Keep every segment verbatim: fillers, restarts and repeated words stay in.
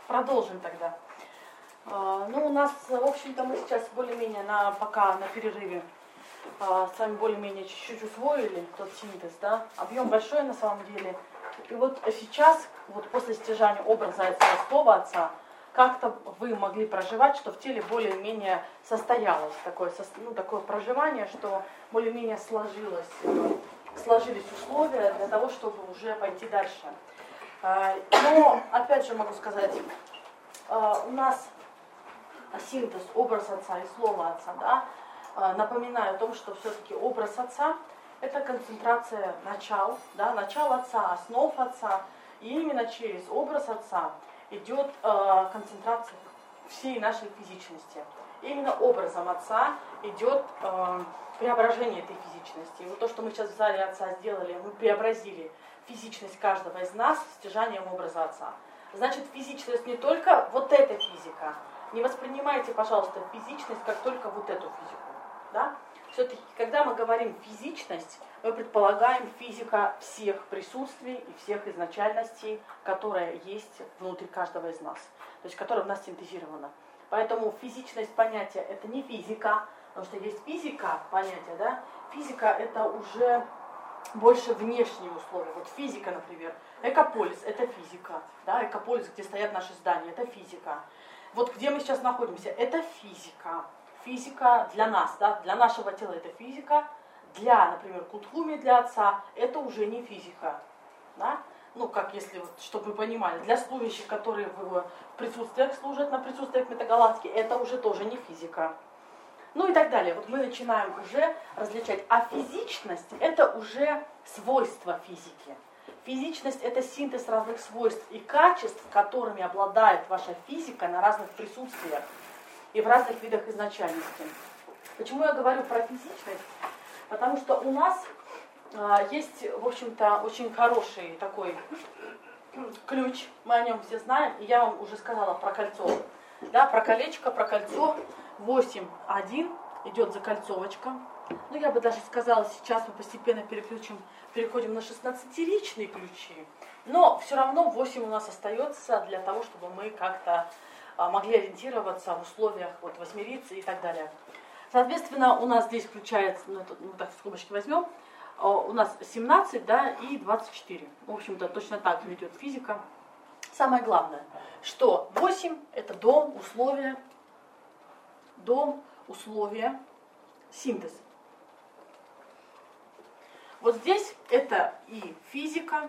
Продолжим тогда. Ну, у нас, в общем-то, мы сейчас более-менее на, пока на перерыве с вами более-менее чуть-чуть усвоили тот синтез, да. Объем большой на самом деле. И вот сейчас, вот после стяжания образа отца и слова отца, как-то вы могли проживать, что в теле более-менее состоялось такое, ну, такое проживание, что более-менее сложилось, сложились условия для того, чтобы уже пойти дальше. Но, опять же могу сказать, у нас синтез, образ отца и слово отца, да, напоминаю о том, что все-таки образ отца – это концентрация начал, да, начал отца, основ отца, и именно через образ отца идет э, концентрация всей нашей физичности. И именно образом отца идет э, преображение этой физичности. И вот то, что мы сейчас в зале отца сделали, мы преобразили физичность каждого из нас стяжанием образа отца. Значит, физичность не только вот эта физика. Не воспринимайте, пожалуйста, физичность как только вот эту физику. Да? Все-таки, когда мы говорим физичность, мы предполагаем физика всех присутствий и всех изначальностей, которая есть внутри каждого из нас, то есть которая в нас синтезирована. Поэтому физичность понятия – это не физика, потому что есть физика понятия, да? Физика – это уже больше внешние условия. Вот физика, например, экополис – это физика, да? Экополис, где стоят наши здания – это физика. Вот где мы сейчас находимся – это физика. Физика для нас, да? Для нашего тела это физика. Для, например, Кутхуми, для отца, это уже не физика. Да? Ну, как если, вот, чтобы вы понимали, для служащих, которые в его присутствиях служат, на присутствиях Метагалактики, это уже тоже не физика. Ну и так далее. Вот мы начинаем уже различать. А физичность – это уже свойства физики. Физичность – это синтез разных свойств и качеств, которыми обладает ваша физика на разных присутствиях и в разных видах изначальности. Почему я говорю про физичность? Потому что у нас а, есть, в общем-то, очень хороший такой ключ, мы о нем все знаем, и я вам уже сказала про кольцо, да, про колечко, про кольцо, восемь один, идет закольцовочка. Ну, я бы даже сказала, сейчас мы постепенно переключим, переходим на шестнадцатиричные ключи, но все равно восемь у нас остается для того, чтобы мы как-то а, могли ориентироваться в условиях вот, восьмирицы и так далее. Соответственно, у нас здесь включается, ну, это, ну так в скобочки возьмем, у нас семнадцать, да, и двадцать четыре. В общем-то, точно так же идет физика. Самое главное, что восемь – это дом, условия, дом, условия, синтез. Вот здесь это и физика,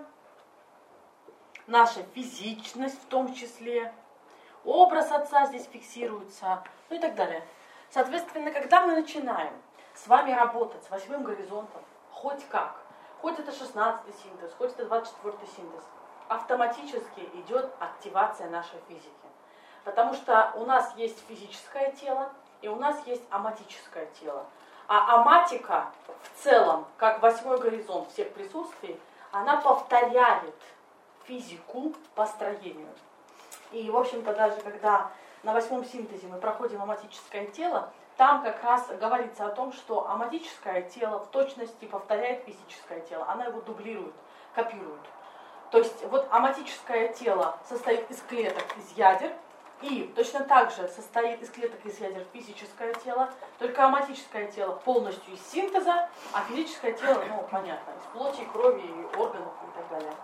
наша физичность в том числе, образ отца здесь фиксируется, ну и так далее. Соответственно, когда мы начинаем с вами работать с восьмым горизонтом, хоть как, хоть это шестнадцатый синтез, хоть это двадцать четвёртый синтез, автоматически идет активация нашей физики. Потому что у нас есть физическое тело и у нас есть аматическое тело. А аматика в целом, как восьмой горизонт всех присутствий, она повторяет физику по строению. И, в общем-то, даже когда на восьмом синтезе мы проходим аматическое тело, там как раз говорится о том, что аматическое тело в точности повторяет физическое тело, она его дублирует, копирует. То есть вот аматическое тело состоит из клеток, из ядер, и точно так же состоит из клеток, из ядер физическое тело, только аматическое тело полностью из синтеза, а физическое тело, ну, понятно, из плоти, крови, органов и так далее.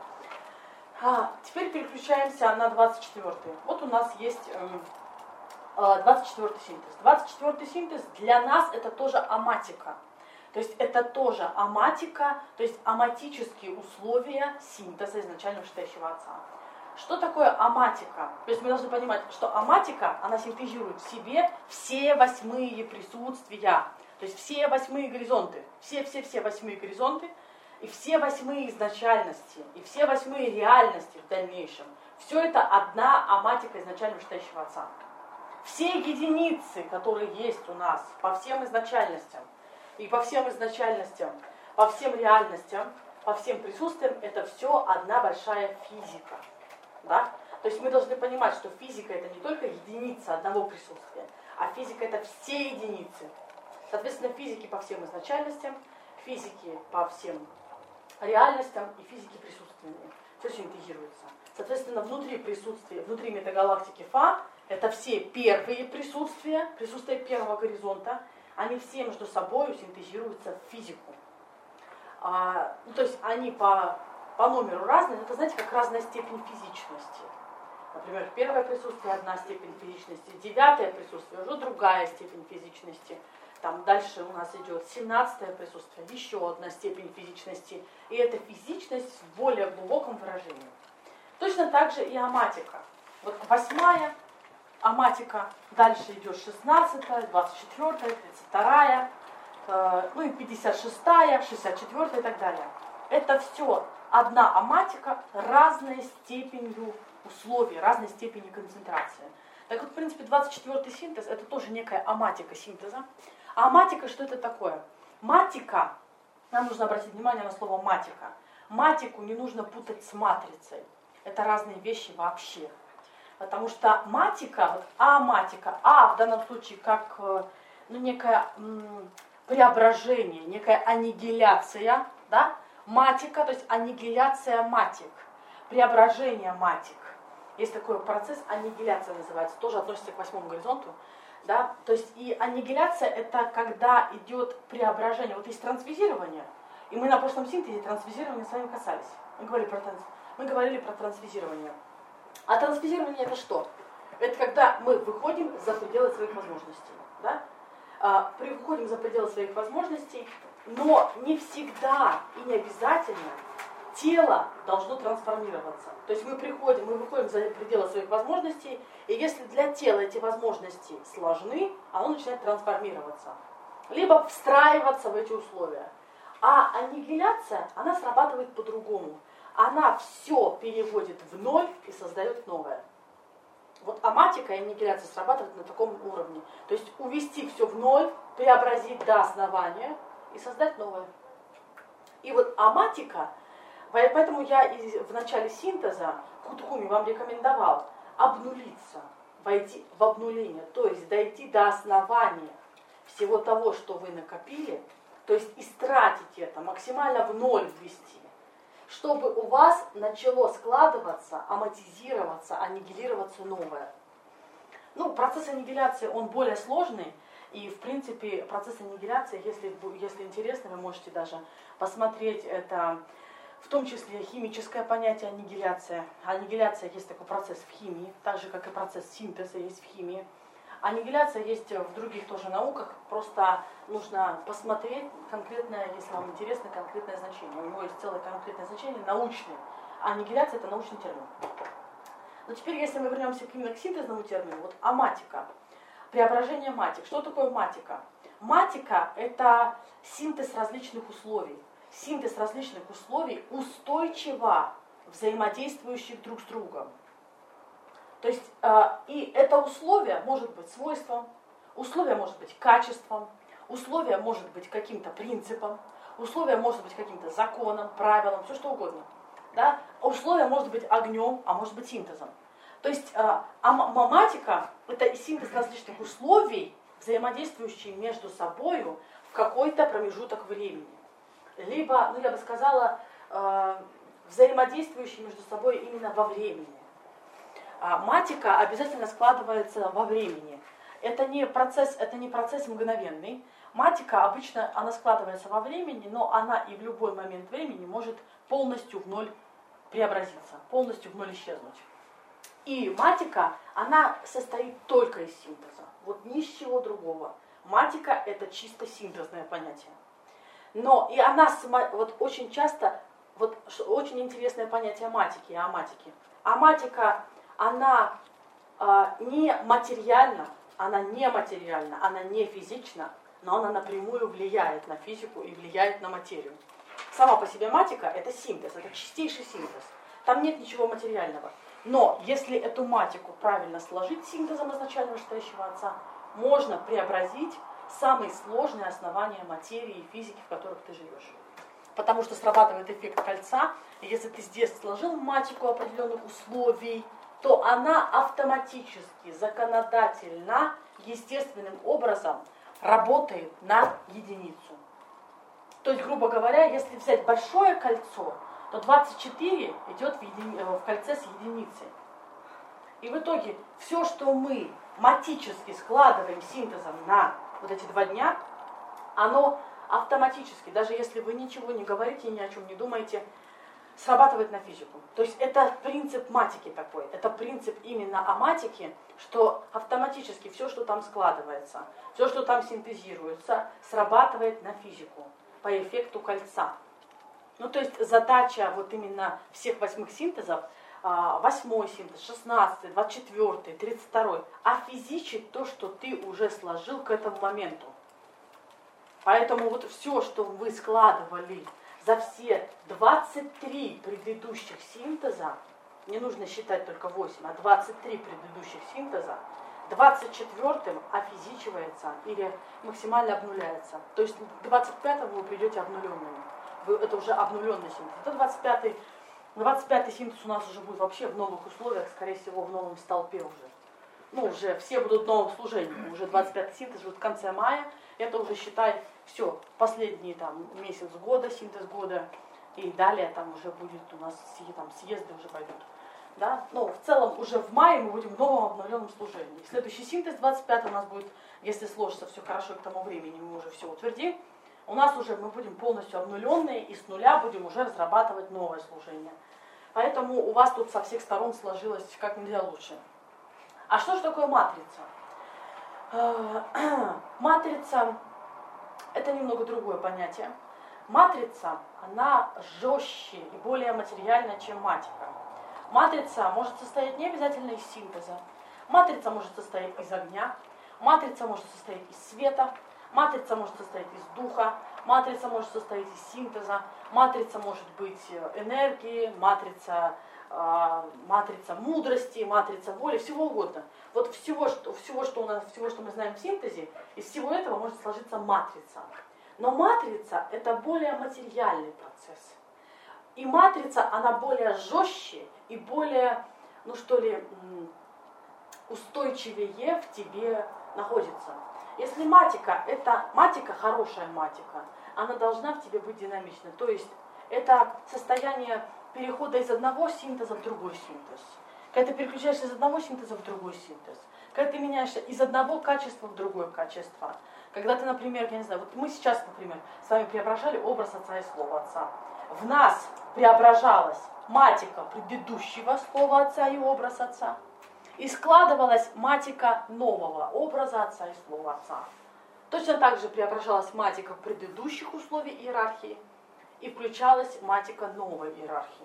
А, теперь переключаемся на двадцать четвёртый. Вот у нас есть эм, двадцать четвёртый синтез. двадцать четвёртый синтез для нас это тоже аматика. То есть это тоже аматика, то есть аматические условия синтеза изначально вышестоящего отца. Что такое аматика? То есть мы должны понимать, что аматика, она синтезирует в себе все восьмые присутствия. То есть все восьмые горизонты. Все-все-все восьмые горизонты. И все восьмые изначальности, и все восьмые реальности в дальнейшем. Все это одна аматика изначально вышестоящего отца. Все единицы, которые есть у нас по всем изначальностям, и по всем изначальностям, по всем реальностям, по всем присутствиям, это все одна большая физика. Да? То есть мы должны понимать, что физика это не только единица одного присутствия, а физика это все единицы. Соответственно, физики по всем изначальностям, физики по всем реальностям и физики присутственные. Все синтезируется. Соответственно, внутри присутствия, внутри метагалактики Фа, это все первые присутствия, присутствие первого горизонта, они все между собой синтезируются в физику. А, ну, то есть они по, по номеру разные, но это, знаете, как разная степень физичности. Например, первое присутствие одна степень физичности, девятое присутствие уже другая степень физичности. Там дальше у нас идет семнадцатое присутствие, еще одна степень физичности. И это физичность в более глубоком выражении. Точно так же и аматика. Вот восьмая аматика, дальше идет шестнадцатая, двадцать четвёртая, тридцать вторая, э, ну и пятьдесят шестая, шестьдесят четвёртая и так далее. Это все одна аматика разной степенью условий, разной степени концентрации. Так вот, в принципе, двадцать четвёртый синтез это тоже некая аматика синтеза. А матика, что это такое? Матика, нам нужно обратить внимание на слово матика. Матику не нужно путать с матрицей. Это разные вещи вообще. Потому что матика, вот аматика, а в данном случае как ну, некое м, преображение, некая аннигиляция, да? Матика, то есть аннигиляция матик, преображение матик. Есть такой процесс, аннигиляция называется, тоже относится к восьмому горизонту. Да? То есть и аннигиляция это когда идет преображение. Вот есть трансвизирование, и мы на прошлом синтезе трансвизирования с вами касались. Мы говорили про, транс... мы говорили про трансвизирование. А трансвизирование это что? Это когда мы выходим за пределы своих возможностей. Да? А, выходим за пределы своих возможностей, но не всегда и не обязательно тело должно трансформироваться. То есть мы приходим, мы выходим за пределы своих возможностей, и если для тела эти возможности сложны, оно начинает трансформироваться. Либо встраиваться в эти условия. А аннигиляция, она срабатывает по-другому. Она все переводит в ноль и создает новое. Вот аматика и аннигиляция срабатывают на таком уровне. То есть увести все в ноль, преобразить до основания и создать новое. И вот аматика, поэтому я в начале синтеза Кутхуми вам рекомендовал обнулиться, войти в обнуление, то есть дойти до основания всего того, что вы накопили, то есть истратить это, максимально в ноль ввести, чтобы у вас начало складываться, аматизироваться, аннигилироваться новое. Ну, процесс аннигиляции, он более сложный, и, в принципе, процесс аннигиляции, если, если интересно, вы можете даже посмотреть это, в том числе химическое понятие аннигиляция. Аннигиляция есть такой процесс в химии, так же, как и процесс синтеза есть в химии. Аннигиляция есть в других тоже науках, просто нужно посмотреть конкретное, если вам интересно, конкретное значение. У него есть целое конкретное значение, научное. Аннигиляция это научный термин. Но теперь, если мы вернемся именно к синтезному термину, вот аматика, преображение матик. Что такое матика? Матика это синтез различных условий. Синтез различных условий устойчиво взаимодействующих друг с другом. То есть э, и это условие может быть свойством, условие может быть качеством, условие может быть каким-то принципом, условие может быть каким-то законом, правилом, все что угодно. Да? Условие может быть огнем, а может быть синтезом. То есть э, аматика это синтез различных условий, взаимодействующие между собой в какой-то промежуток времени. Либо, ну я бы сказала, э, взаимодействующие между собой именно во времени. А матика обязательно складывается во времени. Это не процесс, это не процесс мгновенный. Матика обычно она складывается во времени, но она и в любой момент времени может полностью в ноль преобразиться, полностью в ноль исчезнуть. И матика, она состоит только из синтеза, вот ни с чего другого. Матика это чисто синтезное понятие. Но и она вот очень часто, вот очень интересное понятие матики и аматики. Аматика она э, не материальна, она не материальна, она не физична, но она напрямую влияет на физику и влияет на материю. Сама по себе матика это синтез, это чистейший синтез. Там нет ничего материального. Но если эту матику правильно сложить синтезом изначально вышестоящего отца, можно преобразить самые сложные основания материи и физики, в которых ты живешь. Потому что срабатывает эффект кольца, и если ты здесь сложил матику определенных условий, то она автоматически, законодательно, естественным образом работает на единицу. То есть, грубо говоря, если взять большое кольцо, то двадцать четыре идет в, еди... в кольце с единицей. И в итоге все, что мы матически складываем синтезом на вот эти два дня, оно автоматически, даже если вы ничего не говорите, ни о чем не думаете, срабатывает на физику. То есть это принцип матики такой, это принцип именно о матике, что автоматически все, что там складывается, все, что там синтезируется, срабатывает на физику по эффекту кольца. Ну то есть задача вот именно всех восьмых синтезов, восьмой синтез, шестнадцатый, двадцать четвёртый, тридцать второй, офизичить то, что ты уже сложил к этому моменту. Поэтому вот все, что вы складывали за все двадцать три предыдущих синтеза, не нужно считать только восемь, а двадцать три предыдущих синтеза, двадцать четвёртым офизичивается или максимально обнуляется. То есть к двадцать пятому вы придете обнуленными. Вы, это уже обнуленный синтез. Это двадцать пятый, двадцать пятый синтез у нас уже будет вообще в новых условиях, скорее всего, в новом столпе уже. Ну, уже все будут в новом служении. Уже двадцать пятый синтез будет в конце мая. Это уже, считай, все, последний там месяц года, синтез года. И далее там уже будет у нас там, съезды уже пойдут. Да? Но в целом уже в мае мы будем в новом обновленном служении. Следующий синтез двадцать пятый у нас будет, если сложится все хорошо к тому времени, мы уже все утвердим. У нас уже мы будем полностью обнуленные и с нуля будем уже разрабатывать новое служение. Поэтому у вас тут со всех сторон сложилось как нельзя лучше. А что же такое матрица? Матрица – это немного другое понятие. Матрица, она жестче и более материальная, чем матика. Матрица может состоять не обязательно из синтеза. Матрица может состоять из огня. Матрица может состоять из света. Матрица может состоять из духа. Матрица может состоять из синтеза. Матрица может быть энергии, матрица, э, матрица мудрости, матрица воли, всего угодно. Вот всего что, всего, что у нас, всего, что мы знаем в синтезе, из всего этого может сложиться матрица. Но матрица – это более материальный процесс. И матрица, она более жестче и более, ну что ли, устойчивее в тебе находится. Если матика, это матика, хорошая матика, она должна в тебе быть динамичной. То есть это состояние перехода из одного синтеза в другой синтез. Когда ты переключаешься из одного синтеза в другой синтез. Когда ты меняешься из одного качества в другое качество. Когда ты, например, я не знаю, вот мы сейчас, например, с вами преображали образ отца и слово отца. В нас преображалась матика предыдущего слова отца и образ отца. И складывалась матика нового образа отца и слова отца. Точно так же преображалась матика предыдущих условий иерархии и включалась матика новой иерархии.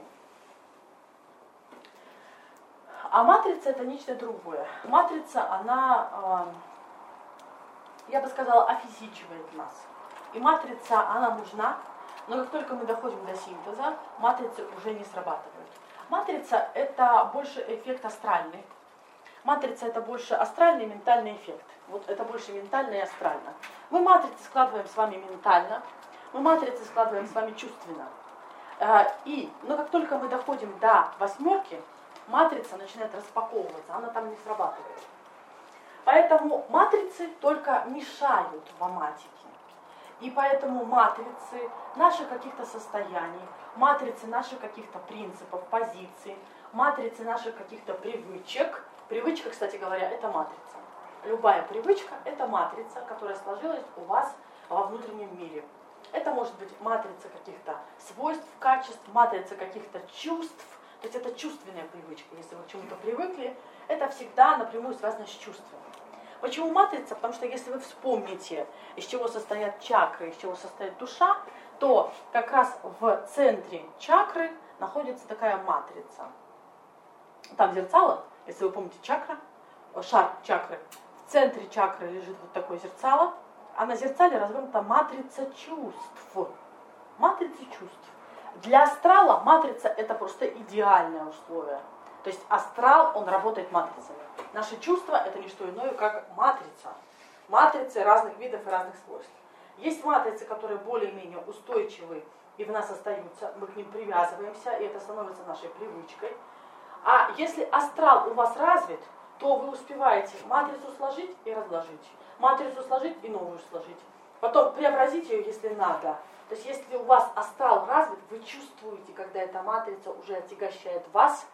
А матрица это нечто другое. Матрица, она, я бы сказала, офизичивает нас. И матрица, она нужна, но как только мы доходим до синтеза, матрицы уже не срабатывают. Матрица это больше эффект астральный. Матрица это больше астральный и ментальный эффект. Вот это больше ментально и астрально. Мы матрицы складываем с вами ментально, мы матрицы складываем с вами чувственно. И, но как только мы доходим до восьмерки, матрица начинает распаковываться, она там не срабатывает. Поэтому матрицы только мешают в матике. И поэтому матрицы наших каких-то состояний, матрицы наших каких-то принципов, позиций, матрицы наших каких-то привычек. Привычка, кстати говоря, это матрица. Любая привычка – это матрица, которая сложилась у вас во внутреннем мире. Это может быть матрица каких-то свойств, качеств, матрица каких-то чувств. То есть это чувственная привычка. Если вы к чему-то привыкли, это всегда напрямую связано с чувством. Почему матрица? Потому что если вы вспомните, из чего состоят чакры, из чего состоит душа, то как раз в центре чакры находится такая матрица. Там зерцало, если вы помните чакра, шар чакры. В центре чакры лежит вот такое зерцало, а на зерцале развернута матрица чувств. Матрица чувств. Для астрала матрица это просто идеальное условие. То есть астрал, он работает матрицами. Наши чувства это не что иное, как матрица. Матрицы разных видов и разных свойств. Есть матрицы, которые более-менее устойчивы и в нас остаются, мы к ним привязываемся, и это становится нашей привычкой. А если астрал у вас развит, то вы успеваете матрицу сложить и разложить. Матрицу сложить и новую сложить. Потом преобразить ее, если надо, То есть если у вас астрал развит, вы чувствуете, когда эта матрица уже отягощает вас,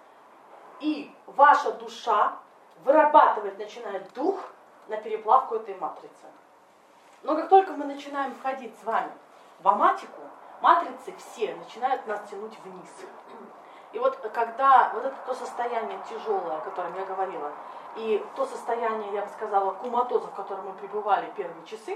и ваша душа вырабатывает, начинает дух на переплавку этой матрицы. Но как только мы начинаем входить с вами в аматику, матрицы все начинают нас тянуть вниз. И вот когда вот это то состояние тяжелое, о котором я говорила, и то состояние, я бы сказала, куматоза, в котором мы пребывали первые часы,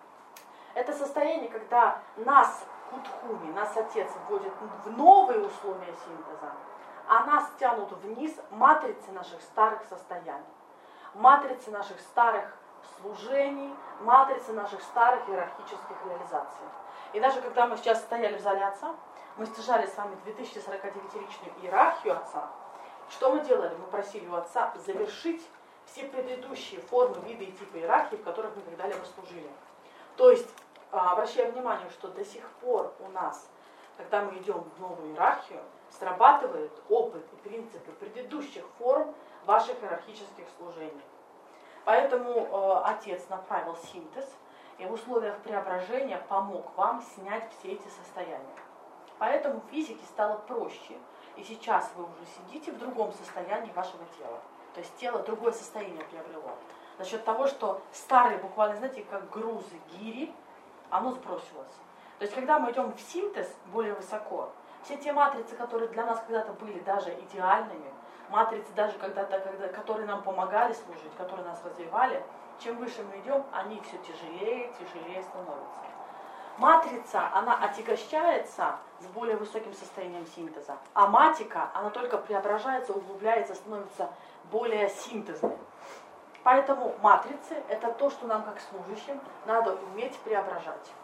это состояние, когда нас, Кутхуми, нас Отец вводит в новые условия синтеза, а нас тянут вниз матрицы наших старых состояний, матрицы наших старых служений, матрицы наших старых иерархических реализаций. И даже когда мы сейчас стояли в зале Отца, мы стяжали с вами две тысячи сорок девятиричную иерархию Отца. Что мы делали? Мы просили у Отца завершить все предыдущие формы, виды и типы иерархии, в которых мы когда-либо служили. То есть, обращая внимание, что до сих пор у нас, когда мы идем в новую иерархию, срабатывает опыт и принципы предыдущих форм ваших иерархических служений. Поэтому э, Отец направил синтез и в условиях преображения помог вам снять все эти состояния. Поэтому физике стало проще, и сейчас вы уже сидите в другом состоянии вашего тела. То есть тело другое состояние приобрело. За счет того, что старые, буквально, знаете, как грузы, гири, оно сбросилось. То есть когда мы идем в синтез более высоко, все те матрицы, которые для нас когда-то были даже идеальными, матрицы даже когда-то, когда, которые нам помогали служить, которые нас развивали, чем выше мы идем, они все тяжелее, тяжелее становятся. Матрица, она отягощается с более высоким состоянием синтеза, а матика, она только преображается, углубляется, становится более синтезной. Поэтому матрицы – это то, что нам, как служащим, надо уметь преображать.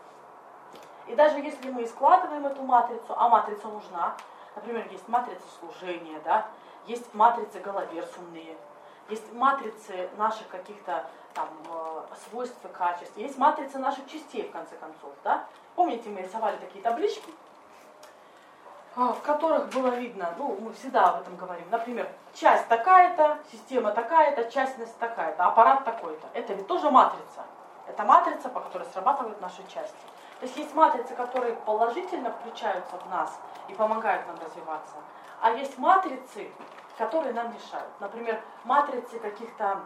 И даже если мы складываем эту матрицу, а матрица нужна, например, есть матрица служения, да, есть матрицы головерсумные, есть матрицы наших каких-то там свойств и качеств, есть матрицы наших частей, в конце концов, да. Помните, мы рисовали такие таблички, в которых было видно, ну, мы всегда об этом говорим, например, часть такая-то, система такая-то, частность такая-то, аппарат такой-то. Это ведь тоже матрица. Это матрица, по которой срабатывают наши части. То есть есть матрицы, которые положительно включаются в нас и помогают нам развиваться, а есть матрицы, которые нам мешают. Например, матрицы каких-то,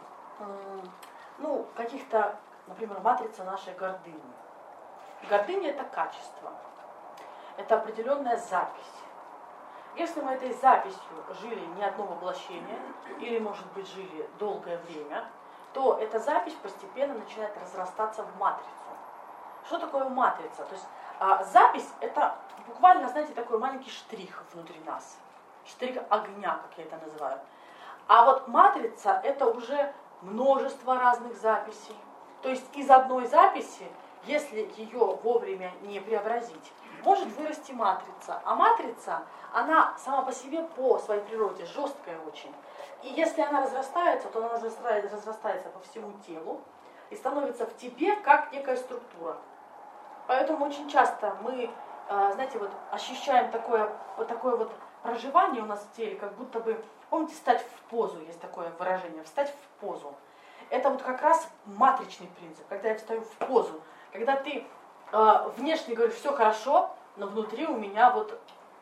ну, каких-то, например, матрица нашей гордыни. Гордыня – это качество, это определенная запись. Если мы этой записью жили не одно воплощение, или, может быть, жили долгое время, то эта запись постепенно начинает разрастаться в матрицу. Что такое матрица? То есть а, запись – это буквально, знаете, такой маленький штрих внутри нас. Штрих огня, как я это называю. А вот матрица – это уже множество разных записей. То есть из одной записи, если ее вовремя не преобразить, может вырасти матрица. А матрица, она сама по себе, по своей природе, жесткая очень. И если она разрастается, то она разрастается, разрастается по всему телу и становится в тебе как некая структура. Поэтому очень часто мы, знаете, вот ощущаем такое вот, такое вот проживание у нас в теле, как будто бы, помните, встать в позу, есть такое выражение, встать в позу. Это вот как раз матричный принцип, когда я встаю в позу, когда ты э, внешне говоришь, все хорошо, но внутри у меня вот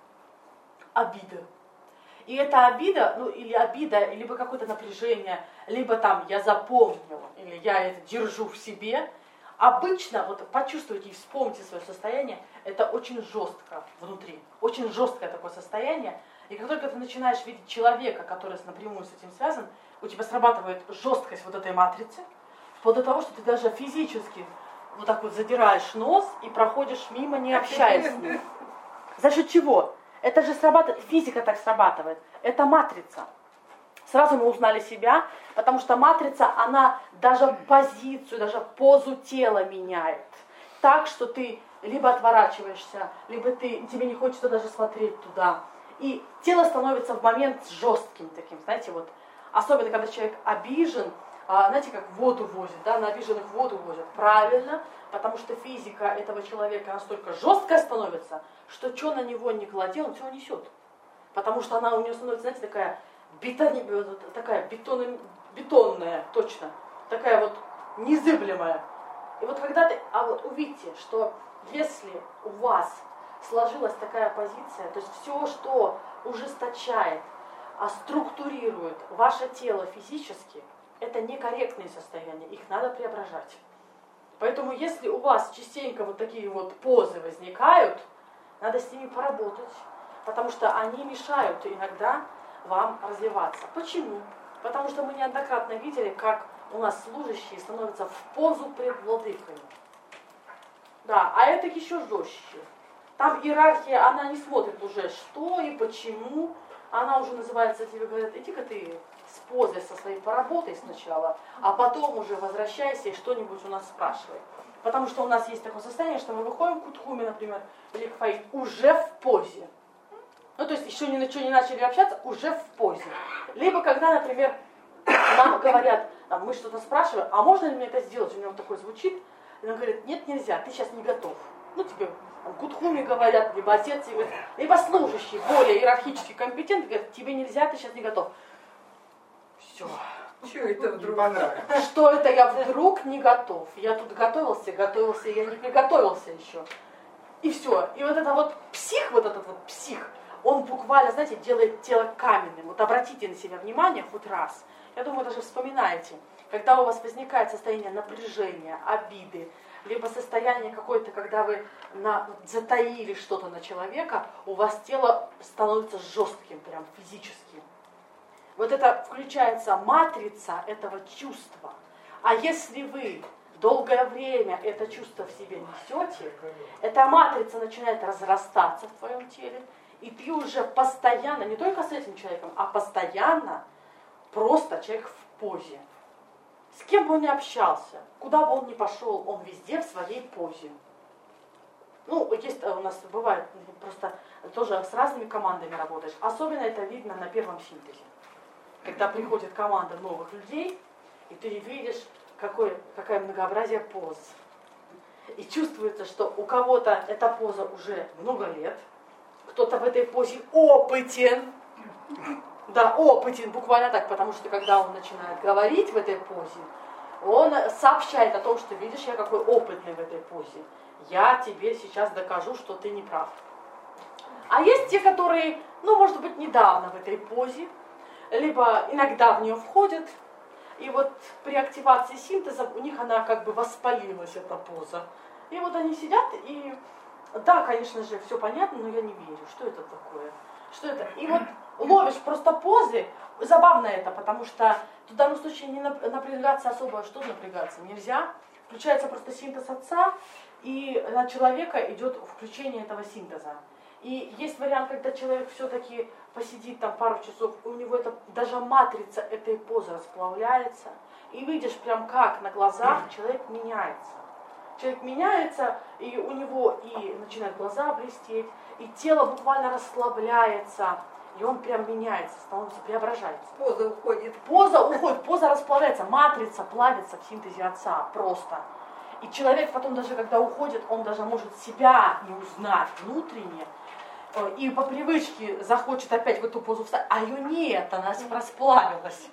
обида. И эта обида, ну или обида, либо какое-то напряжение, либо там я запомнила, или я это держу в себе. Обычно, вот почувствуйте и вспомните свое состояние, это очень жестко внутри, очень жесткое такое состояние. И как только ты начинаешь видеть человека, который напрямую с этим связан, у тебя срабатывает жесткость вот этой матрицы, вплоть до того, что ты даже физически вот так вот задираешь нос и проходишь мимо, не общаясь с ним. За счет чего? Это же срабатывает, физика так срабатывает, это матрица. Сразу мы узнали себя, потому что матрица, она даже позицию, даже позу тела меняет. Так, что ты либо отворачиваешься, либо ты, тебе не хочется даже смотреть туда. И тело становится в момент жестким таким, знаете, вот. Особенно, когда человек обижен, знаете, как воду возят, да, на обиженных воду возят. Правильно, потому что физика этого человека настолько жесткая становится, что что на него не клади, он все несет. Потому что она у него становится, знаете, такая, бетон, такая бетон, бетонная, точно, такая вот незыблемая. И вот когда ты, а вот увидите, что если у вас сложилась такая позиция, то есть все, что ужесточает, а структурирует ваше тело физически, это некорректные состояния, их надо преображать. Поэтому если у вас частенько вот такие вот позы возникают, надо с ними поработать, потому что они мешают иногда вам развиваться. Почему? Потому что мы неоднократно видели, как у нас служащие становятся в позу пред владыкой. Да, а это еще жестче. Там иерархия, она не смотрит уже что и почему. Она уже называется, тебе говорят, иди-ка ты с позой со своей поработай сначала, а потом уже возвращайся и что-нибудь у нас спрашивай. Потому что у нас есть такое состояние, что мы выходим к Утхуме, например, или к Фаи, уже в позе. Ну, то есть еще ни на что не начали общаться, уже в позе. Либо когда, например, нам говорят, там, мы что-то спрашиваем, а можно ли мне это сделать? У него такое звучит, и он говорит, нет, нельзя, ты сейчас не готов. Ну, тебе там, Гудхуми говорят, либо отец, говорит, либо служащий, более иерархически компетентный, говорит, тебе нельзя, ты сейчас не готов. Все. Что это вдруг понравилось? Что это я вдруг не готов? Я тут готовился, готовился, я не приготовился еще. И все. И вот это вот псих, вот этот вот псих, он буквально, знаете, делает тело каменным. Вот обратите на себя внимание хоть раз. Я думаю, даже вспоминаете, когда у вас возникает состояние напряжения, обиды, либо состояние какое-то, когда вы на, затаили что-то на человека, у вас тело становится жестким, прям физически. Вот это включается матрица этого чувства. А если вы долгое время это чувство в себе несете, эта матрица начинает разрастаться в твоем теле, и ты уже постоянно, не только с этим человеком, а постоянно просто человек в позе. С кем бы он ни общался, куда бы он ни пошел, он везде в своей позе. Ну, есть у нас бывает, просто тоже с разными командами работаешь. Особенно это видно на первом синтезе. Когда приходит команда новых людей, и ты видишь, какое, какое многообразие поз. И чувствуется, что у кого-то эта поза уже много лет, кто-то в этой позе опытен. Да, опытен, буквально так, потому что когда он начинает говорить в этой позе, он сообщает о том, что видишь, я какой опытный в этой позе. Я тебе сейчас докажу, что ты не прав. А есть те, которые, ну, может быть, недавно в этой позе, либо иногда в нее входят, и вот при активации синтеза у них она как бы воспалилась, эта поза. И вот они сидят, и да, конечно же, все понятно, но я не верю, что это такое, что это. И вот ловишь просто позы, забавно это, потому что в данном случае не напрягаться особо, что напрягаться нельзя. Включается просто синтез отца, и на человека идет включение этого синтеза. И есть вариант, когда человек все-таки посидит там пару часов, у него это, даже матрица этой позы расплавляется, и видишь прям как на глазах человек меняется. Человек меняется, и у него и начинают глаза блестеть, и тело буквально расслабляется, и он прям меняется, становится, преображается. Поза уходит. Поза уходит, поза расплавляется, матрица плавится в синтезе отца просто. И человек потом даже, когда уходит, он даже может себя не узнать внутренне, и по привычке захочет опять в эту позу встать, а ее нет, она расплавилась.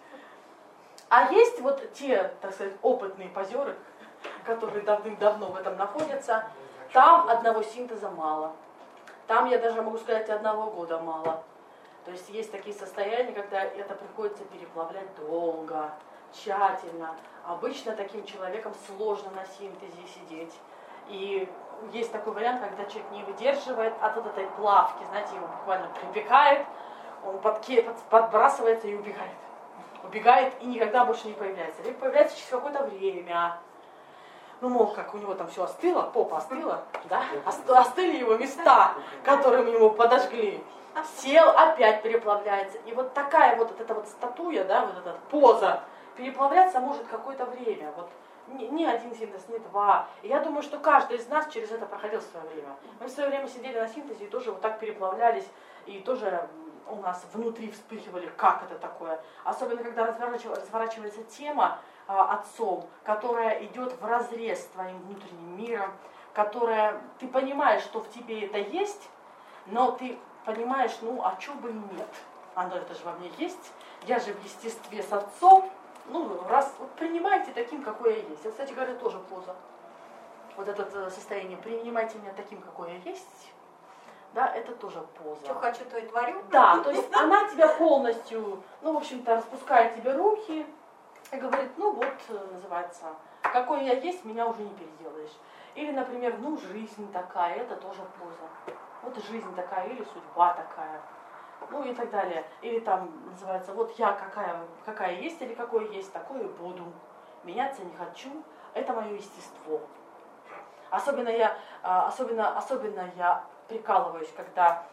А есть вот те, так сказать, опытные позеры, которые давным-давно в этом находятся, там одного синтеза мало. Там, я даже могу сказать, одного года мало. То есть есть такие состояния, когда это приходится переплавлять долго, тщательно. Обычно таким человеком сложно на синтезе сидеть. И есть такой вариант, когда человек не выдерживает от вот этой плавки, знаете, его буквально припекает, он подке, под, подбрасывается и убегает. Убегает и никогда больше не появляется. Либо появляется через какое-то время. Ну, мол, как у него там все остыло, попа остыла, да? Остыли его места, которым ему подожгли. Сел, опять переплавляется. И вот такая вот, вот эта вот статуя, да, вот эта поза, переплавляться может какое-то время. Вот ни, ни один синтез, ни два. И я думаю, что каждый из нас через это проходил в свое время. Мы в свое время сидели на синтезе и тоже вот так переплавлялись, и тоже у нас внутри вспыхивали, как это такое. Особенно, когда разворачивается, разворачивается тема а, отцом, которая идет вразрез с твоим внутренним миром, которая, ты понимаешь, что в тебе это есть, но ты понимаешь, ну, а чё бы и нет. Оно это же во мне есть. Я же в естестве с отцом. Ну, раз вот принимайте таким, какой я есть. Это, кстати говоря, тоже поза. вот это состояние «принимайте меня таким, какой я есть», да, это тоже поза. Что хочу, то и творю. Да, то есть она тебя полностью, ну, в общем-то, распускает тебе руки и говорит, ну вот, называется, какой я есть, меня уже не переделаешь. Или, например, ну, жизнь такая, это тоже поза. Вот жизнь такая, или судьба такая, ну и так далее. Или там называется, вот я какая, какая есть, или какой есть, такой и буду. Меняться не хочу, это мое естество. Особенно я, особенно, особенно я прикалываюсь, когда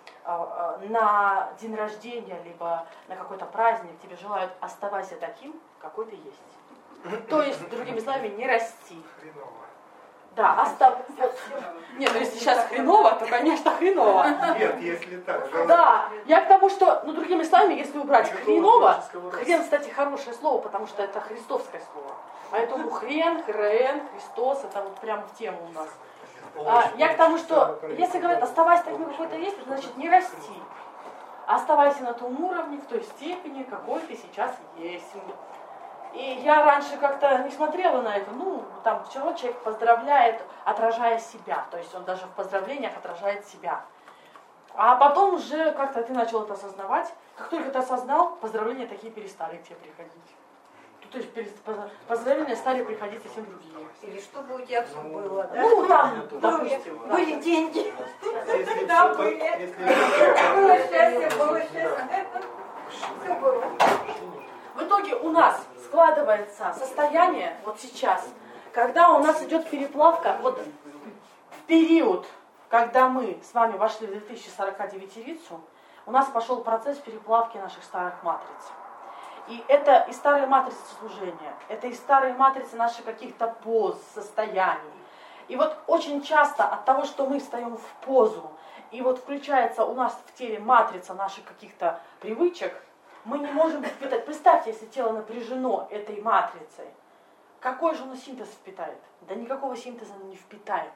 на день рождения, либо на какой-то праздник тебе желают оставайся таким, какой ты есть. То есть, другими словами, не расти. Хреново. Да, остав... Вот. Нет, ну если сейчас хреново, то, конечно, хреново. Нет, если так. Да, я к тому, что, ну, другими словами, если убрать хреново, хрен, кстати, хорошее слово, потому что это христовское слово. Поэтому хрен, хрен, Христос, это вот прям в тему у нас. А, я к тому, что если говорят, оставайся таким, какой ты есть, значит не расти. Оставайся на том уровне, в той степени, какой ты сейчас есть. И я раньше как-то не смотрела на это, ну, там вчера человек поздравляет, отражая себя, то есть он даже в поздравлениях отражает себя. А потом уже как-то ты начал это осознавать, как только ты осознал, поздравления такие перестали к тебе приходить. То есть поздравления стали приходить совсем другие. Или чтобы у тебя все было, да? Ну, там, допустим. Были деньги. Если Да, все, были. если Было счастье, было счастье. Все было. В итоге у нас складывается состояние вот сейчас, когда у нас идет переплавка, вот в период, когда мы с вами вошли в две тысячи сорок девятирицу, у нас пошел процесс переплавки наших старых матриц. И это и старые матрицы служения, это и старые матрицы наших каких-то поз, состояний. И вот очень часто от того, что мы встаем в позу, и вот включается у нас в теле матрица наших каких-то привычек, мы не можем впитать. Представьте, если тело напряжено этой матрицей, какой же оно синтез впитает? Да никакого синтеза оно не впитает.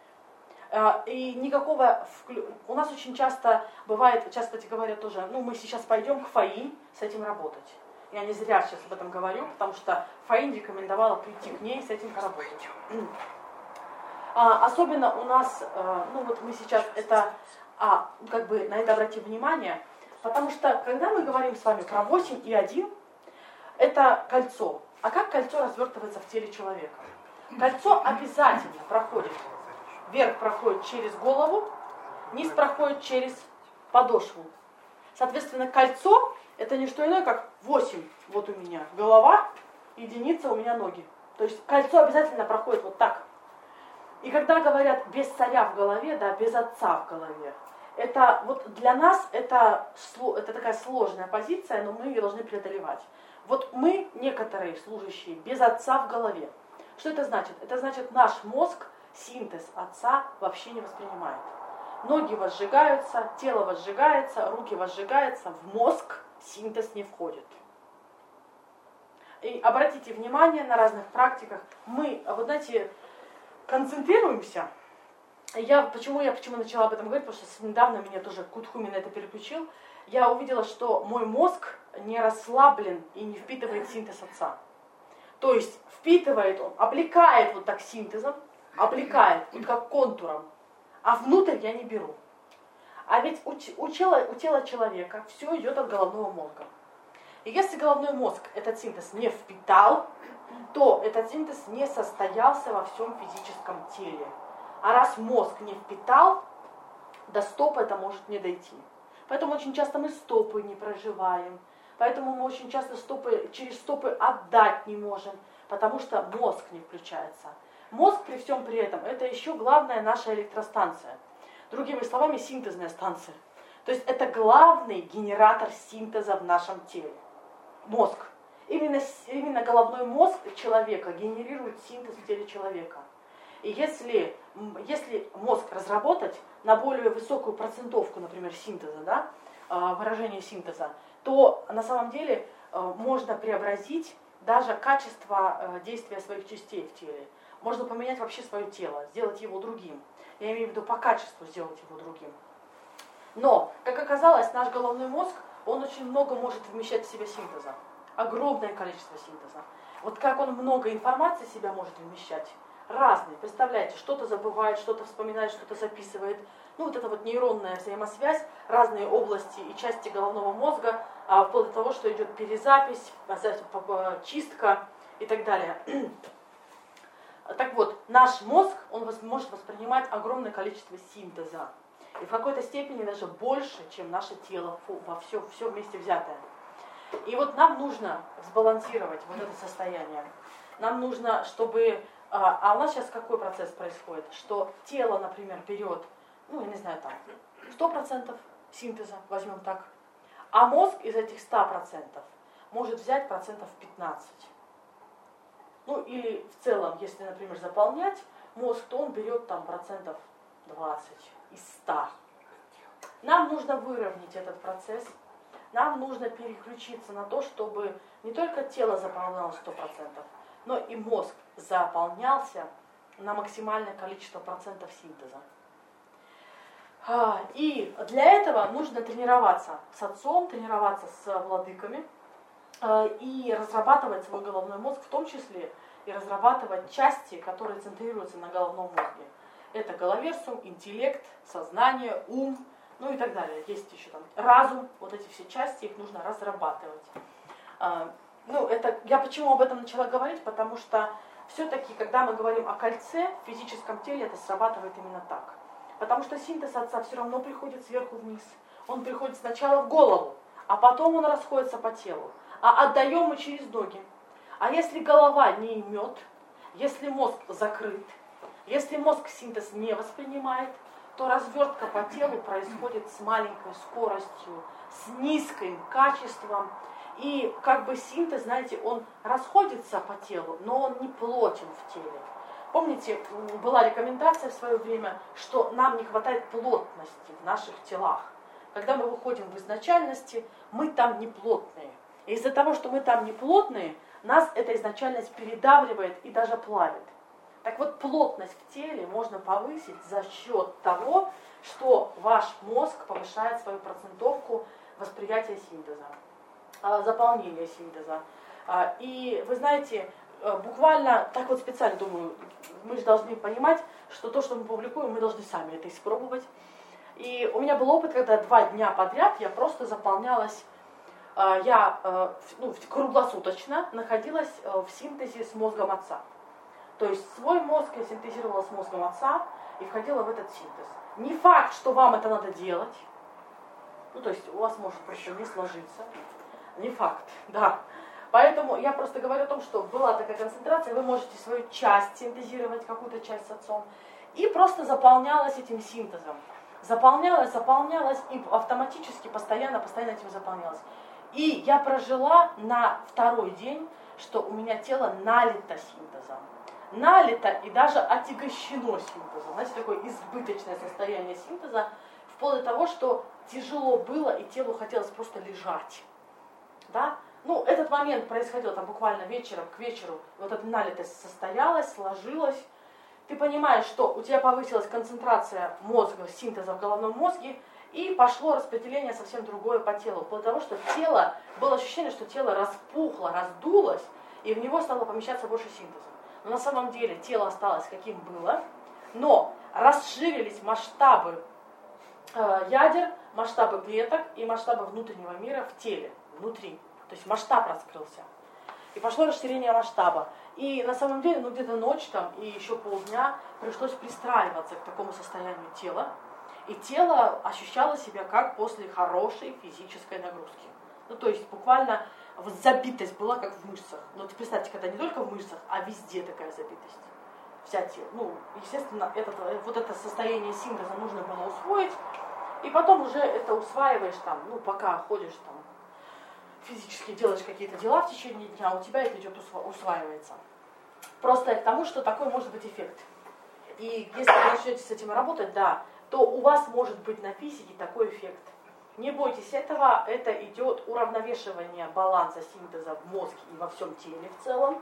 И никакого... У нас очень часто бывает, часто, кстати говоря, тоже, ну мы сейчас пойдем к Фаи с этим работать. Я не зря сейчас об этом говорю, потому что Фаин рекомендовала прийти к ней с этим поработать. А, особенно у нас, ну вот мы сейчас это, а, как бы на это обратим внимание, потому что когда мы говорим с вами про восемь и один, это кольцо. А как кольцо развертывается в теле человека? Кольцо обязательно проходит. Верх проходит через голову, низ проходит через подошву. Соответственно, кольцо это не что иное, как восемь. Вот у меня голова, единица у меня ноги. То есть кольцо обязательно проходит вот так. И когда говорят без царя в голове, да, без отца в голове, это вот для нас это, это такая сложная позиция, но мы ее должны преодолевать. Вот мы, некоторые служащие, без отца в голове. Что это значит? Это значит, наш мозг синтез отца вообще не воспринимает. Ноги возжигаются, тело возжигается, руки возжигаются, в мозг синтез не входит. И обратите внимание на разных практиках. Мы, вот знаете, концентрируемся. Я, почему я почему начала об этом говорить, потому что недавно меня тоже Кутхуми на это переключил. Я увидела, что мой мозг не расслаблен и не впитывает синтез отца. То есть впитывает он, облекает вот так синтезом, облекает, вот как контуром, а внутрь я не беру. А ведь у, у, тела, у тела человека все идет от головного мозга. И если головной мозг этот синтез не впитал, то этот синтез не состоялся во всем физическом теле. А раз мозг не впитал, до стопы это может не дойти. Поэтому очень часто мы стопы не проживаем. Поэтому мы очень часто стопы, через стопы отдать не можем, потому что мозг не включается. Мозг при всем при этом это еще главная наша электростанция. Другими словами, синтезная станция. То есть это главный генератор синтеза в нашем теле. Мозг. Именно, именно головной мозг человека генерирует синтез в теле человека. И если, если мозг разработать на более высокую процентовку, например, синтеза, да, выражения синтеза, то на самом деле можно преобразить даже качество действия своих частей в теле. Можно поменять вообще свое тело, сделать его другим. Я имею в виду по качеству сделать его другим. Но, как оказалось, наш головной мозг, он очень много может вмещать в себя синтеза. Огромное количество синтеза. Вот как он много информации в себя может вмещать, разные. Представляете, что-то забывает, что-то вспоминает, что-то записывает. Ну, вот эта вот нейронная взаимосвязь, разные области и части головного мозга, а, вплоть до того, что идет перезапись, чистка и так далее. Так вот, наш мозг, он может воспринимать огромное количество синтеза. И в какой-то степени даже больше, чем наше тело, во все, все вместе взятое. И вот нам нужно сбалансировать вот это состояние. Нам нужно, чтобы... А, а у нас сейчас какой процесс происходит? Что тело, например, берет, ну, я не знаю, там, сто процентов синтеза, возьмем так, а мозг из этих ста процентов может взять процентов пятнадцать. Ну, или в целом, если, например, заполнять мозг, то он берет там процентов двадцать из ста. Нам нужно выровнять этот процесс. Нам нужно переключиться на то, чтобы не только тело заполнялось сто процентов, но и мозг заполнялся на максимальное количество процентов синтеза. И для этого нужно тренироваться с отцом, тренироваться с владыками и разрабатывать свой головной мозг, в том числе и разрабатывать части, которые центрируются на головном мозге. Это головерсум, интеллект, сознание, ум, ну и так далее. Есть еще там разум, вот эти все части, их нужно разрабатывать. Ну, это, я почему об этом начала говорить, потому что все-таки, когда мы говорим о кольце, в физическом теле это срабатывает именно так. Потому что синтез отца все равно приходит сверху вниз. Он приходит сначала в голову, а потом он расходится по телу. А отдаем мы через ноги. А если голова не имет, если мозг закрыт, если мозг синтез не воспринимает, то развертка по телу происходит с маленькой скоростью, с низким качеством. И как бы синтез, знаете, он расходится по телу, но он не плотен в теле. Помните, была рекомендация в свое время, что нам не хватает плотности в наших телах. Когда мы выходим в изначальности, мы там не плотные. И из-за того, что мы там не плотные, нас эта изначальность передавливает и даже плавит. Так вот, плотность в теле можно повысить за счет того, что ваш мозг повышает свою процентовку восприятия синтеза, заполнения синтеза. И вы знаете, буквально, так вот специально думаю, мы же должны понимать, что то, что мы публикуем, мы должны сами это испробовать. И у меня был опыт, когда два дня подряд я просто заполнялась, я ну, круглосуточно находилась в синтезе с мозгом отца. То есть свой мозг я синтезировала с мозгом отца и входила в этот синтез. Не факт, что вам это надо делать. Ну, то есть у вас может просто не сложиться. Не факт, да. Поэтому я просто говорю о том, что была такая концентрация, вы можете свою часть синтезировать, какую-то часть с отцом, и просто заполнялась этим синтезом. Заполнялась, заполнялась, и автоматически, постоянно, постоянно этим заполнялась. И я прожила на второй день, что у меня тело налито синтезом. Налито и даже отягощено синтезом. Знаете, такое избыточное состояние синтеза, вплоть до того, что тяжело было и телу хотелось просто лежать. Да? Ну, этот момент происходил там буквально вечером к вечеру. Вот эта налитость состоялась, сложилась. Ты понимаешь, что у тебя повысилась концентрация мозга, синтеза в головном мозге, и пошло распределение совсем другое по телу. Вплоть до того, что тело, было ощущение, что тело распухло, раздулось, и в него стало помещаться больше синтеза. Но на самом деле тело осталось каким было, но расширились масштабы э, ядер, масштабы клеток и масштабы внутреннего мира в теле, внутри. То есть масштаб раскрылся. И пошло расширение масштаба. И на самом деле, ну где-то ночь там и еще полдня пришлось пристраиваться к такому состоянию тела. И тело ощущало себя как после хорошей физической нагрузки. Ну то есть буквально вот забитость была как в мышцах. Но вот представьте, когда не только в мышцах, а везде такая забитость. Вся тело. Ну, естественно, этот, вот это состояние синтеза нужно было усвоить. И потом уже это усваиваешь там, ну пока ходишь там, физически делаешь какие-то дела в течение дня, у тебя это идет усваивается. Просто к тому, что такой может быть эффект. И если вы начнете с этим работать, да, то у вас может быть на физике такой эффект. Не бойтесь этого, это идет уравновешивание баланса синтеза в мозге и во всем теле в целом.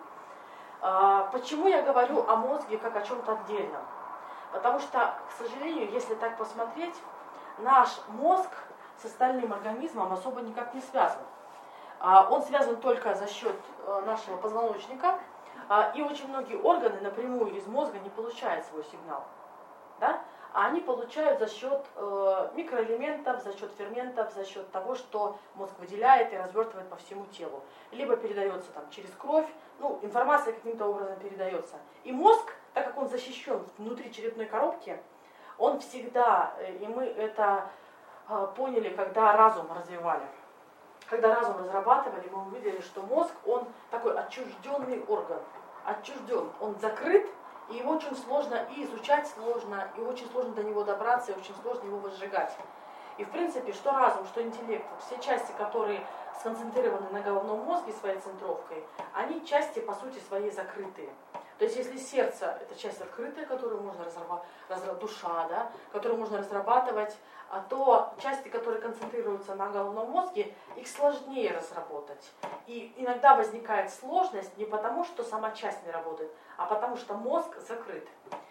Почему я говорю о мозге как о чем-то отдельном? Потому что, к сожалению, если так посмотреть, наш мозг с остальным организмом особо никак не связан. Он связан только за счет нашего позвоночника, А, и очень многие органы напрямую из мозга не получают свой сигнал. Да? А они получают за счет э, микроэлементов, за счет ферментов, за счет того, что мозг выделяет и развертывает по всему телу. Либо передается там, через кровь, ну, информация каким-то образом передается. И мозг, так как он защищен внутри черепной коробки, он всегда, и мы это э, поняли, когда разум развивали. Когда разум разрабатывали, мы увидели, что мозг, он такой отчужденный орган. Отчужден, он закрыт, и его очень сложно и изучать сложно, и очень сложно до него добраться, и очень сложно его возжигать. И в принципе, что разум, что интеллект, все части, которые сконцентрированы на головном мозге своей центровкой, они части по сути своей закрытые. То есть если сердце, это часть открытая, которую можно разрабатывать, душа, да, которую можно разрабатывать, а то части, которые концентрируются на головном мозге, их сложнее разработать. И иногда возникает сложность не потому, что сама часть не работает, а потому что мозг закрыт.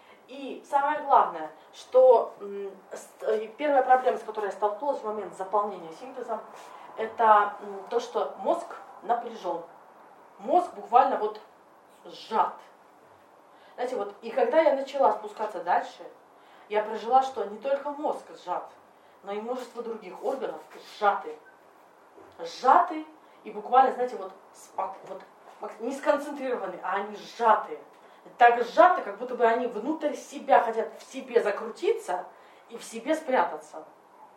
И самое главное, что м, первая проблема, с которой я столкнулась в момент заполнения синтезом, это м, то, что мозг напряжен. Мозг буквально вот сжат. Знаете, вот, и когда я начала спускаться дальше, я прожила, что не только мозг сжат, но и множество других органов сжаты. Сжаты и буквально, знаете, вот, спок, вот не сконцентрированы, а они сжаты. Так сжаты, как будто бы они внутрь себя хотят в себе закрутиться и в себе спрятаться.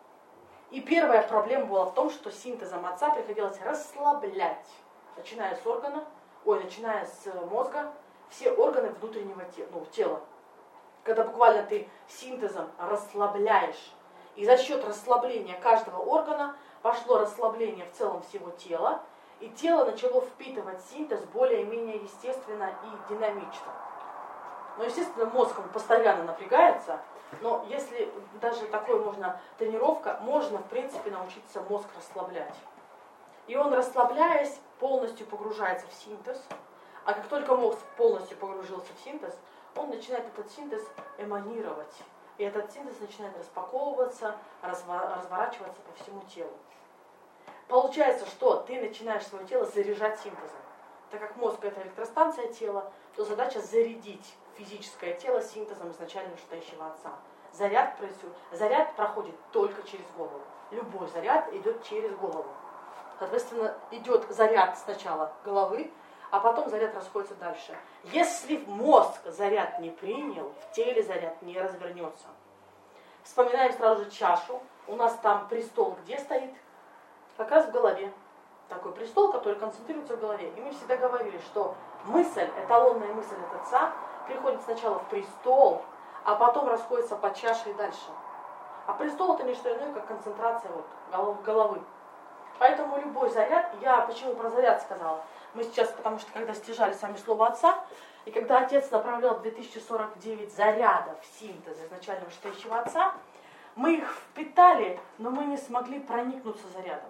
И первая проблема была в том, что синтезом отца приходилось расслаблять, начиная с органа, ой, начиная с мозга, все органы внутреннего тела, ну, тела. Когда буквально ты синтезом расслабляешь, и за счет расслабления каждого органа пошло расслабление в целом всего тела, и тело начало впитывать синтез более-менее естественно и динамично. Но, естественно, мозг он постоянно напрягается, но если даже такой можно тренировка, можно, в принципе, научиться мозг расслаблять. И он, расслабляясь, полностью погружается в синтез, а как только мозг полностью погрузился в синтез, он начинает этот синтез эманировать. И этот синтез начинает распаковываться, разворачиваться по всему телу. Получается, что ты начинаешь свое тело заряжать синтезом. Так как мозг это электростанция тела, то задача зарядить физическое тело синтезом изначально штающего отца. Заряд, заряд проходит только через голову. Любой заряд идет через голову. Соответственно, идет заряд сначала головы, а потом заряд расходится дальше. Если мозг заряд не принял, в теле заряд не развернется. Вспоминаем сразу же чашу. У нас там престол где стоит? Как раз в голове. Такой престол, который концентрируется в голове. И мы всегда говорили, что мысль, эталонная мысль от отца, приходит сначала в престол, а потом расходится по чаше и дальше. А престол это не что иное, как концентрация вот, головы. Поэтому любой заряд, я почему про заряд сказала? Мы сейчас, потому что когда стяжали сами слово отца, и когда отец направлял две тысячи сорок девять зарядов синтеза изначального штающего отца, мы их впитали, но мы не смогли проникнуться зарядом.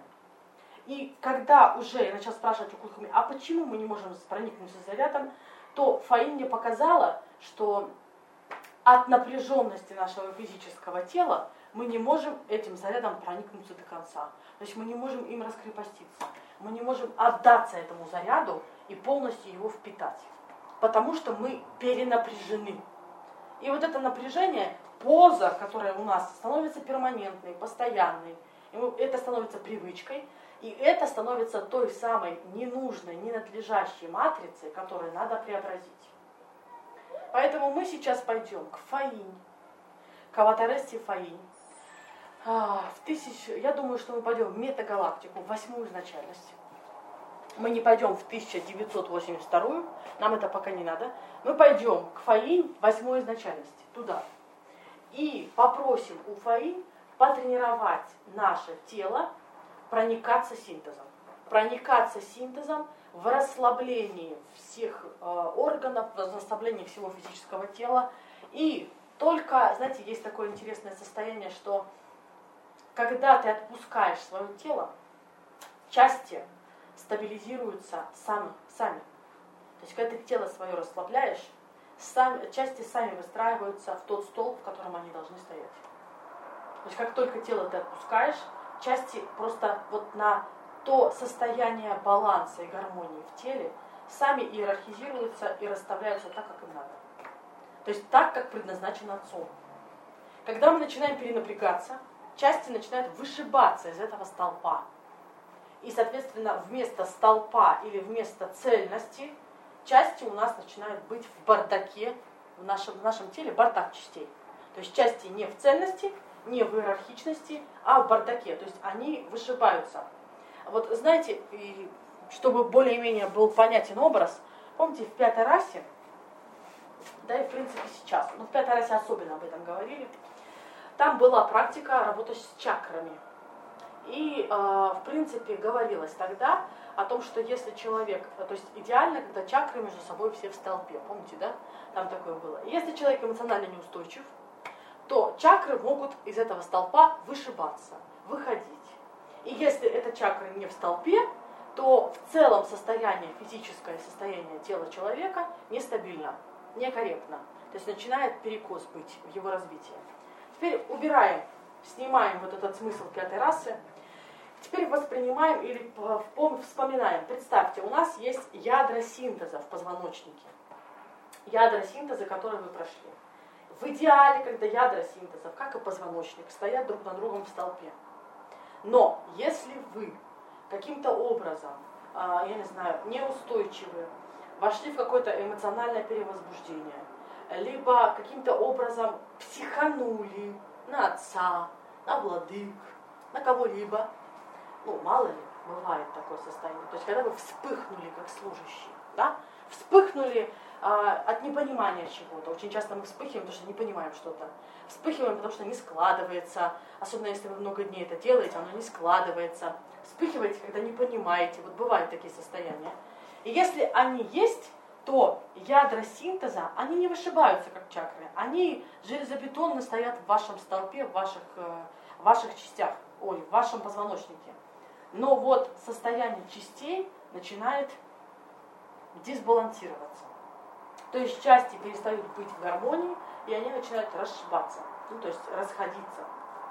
И когда уже я начала спрашивать у Кулхами, а почему мы не можем проникнуться зарядом, то Фаин мне показала, что от напряженности нашего физического тела мы не можем этим зарядом проникнуться до конца. То есть мы не можем им раскрепоститься. Мы не можем отдаться этому заряду и полностью его впитать. Потому что мы перенапряжены. И вот это напряжение, поза, которая у нас становится перманентной, постоянной, это становится привычкой, и это становится той самой ненужной, ненадлежащей матрицей, которую надо преобразить. Поэтому мы сейчас пойдем к Фаинь, к Аватаресте Фаинь. А, в тысяч... Я думаю, что мы пойдем в метагалактику, в восьмую изначальность. Мы не пойдем в тысяча девятьсот восемьдесят вторую, нам это пока не надо. Мы пойдем к Фаинь, восьмой изначальности, туда. И попросим у Фаинь потренировать наше тело, проникаться синтезом. Проникаться синтезом в расслаблении всех э, органов, в расслаблении всего физического тела. И только, знаете, есть такое интересное состояние, что когда ты отпускаешь свое тело, части стабилизируются сами. сами. То есть, когда ты тело свое расслабляешь, сами, части сами выстраиваются в тот столб, в котором они должны стоять. То есть, как только тело ты отпускаешь, части просто вот на то состояние баланса и гармонии в теле, сами иерархизируются и расставляются так, как им надо. То есть так, как предназначено Отцом. Когда мы начинаем перенапрягаться, части начинают вышибаться из этого столпа. И, соответственно, вместо столпа или вместо цельности, части у нас начинают быть в бардаке, в нашем, в нашем теле бардак частей. То есть части не в цельности, не в иерархичности, а в бардаке. То есть они вышибаются. Вот знаете, чтобы более-менее был понятен образ, помните, в пятой расе, да и в принципе сейчас, но в пятой расе особенно об этом говорили, там была практика работы с чакрами. И, э, в принципе, говорилось тогда о том, что если человек, то есть идеально, когда чакры между собой все в столпе, помните, да? Там такое было. Если человек эмоционально неустойчив, то чакры могут из этого столпа вышибаться, выходить. И если эта чакра не в столпе, то в целом состояние, физическое состояние тела человека нестабильно, некорректно. То есть начинает перекос быть в его развитии. Теперь убираем, снимаем вот этот смысл пятой расы. Теперь воспринимаем или вспоминаем. Представьте, у нас есть ядра синтеза в позвоночнике. Ядра синтеза, которые вы прошли. В идеале, когда ядра синтеза, как и позвоночник, стоят друг на другом в столпе. Но если вы каким-то образом, я не знаю, неустойчивы, вошли в какое-то эмоциональное перевозбуждение, либо каким-то образом психанули на отца, на владык, на кого-либо, ну, мало ли, бывает такое состояние. То есть, когда вы вспыхнули, как служащие, да, вспыхнули а, от непонимания чего-то. Очень часто мы вспыхиваем, потому что не понимаем что-то. Вспыхиваем, потому что не складывается. Особенно, если вы много дней это делаете, оно не складывается. Вспыхиваете, когда не понимаете. Вот бывают такие состояния. И если они есть, то ядра синтеза, они не вышибаются, как чакры. Они железобетонно стоят в вашем столпе, в ваших, в ваших частях, ой, в вашем позвоночнике. Но вот состояние частей начинает дисбалансироваться. То есть части перестают быть в гармонии, и они начинают расшибаться, ну, то есть расходиться.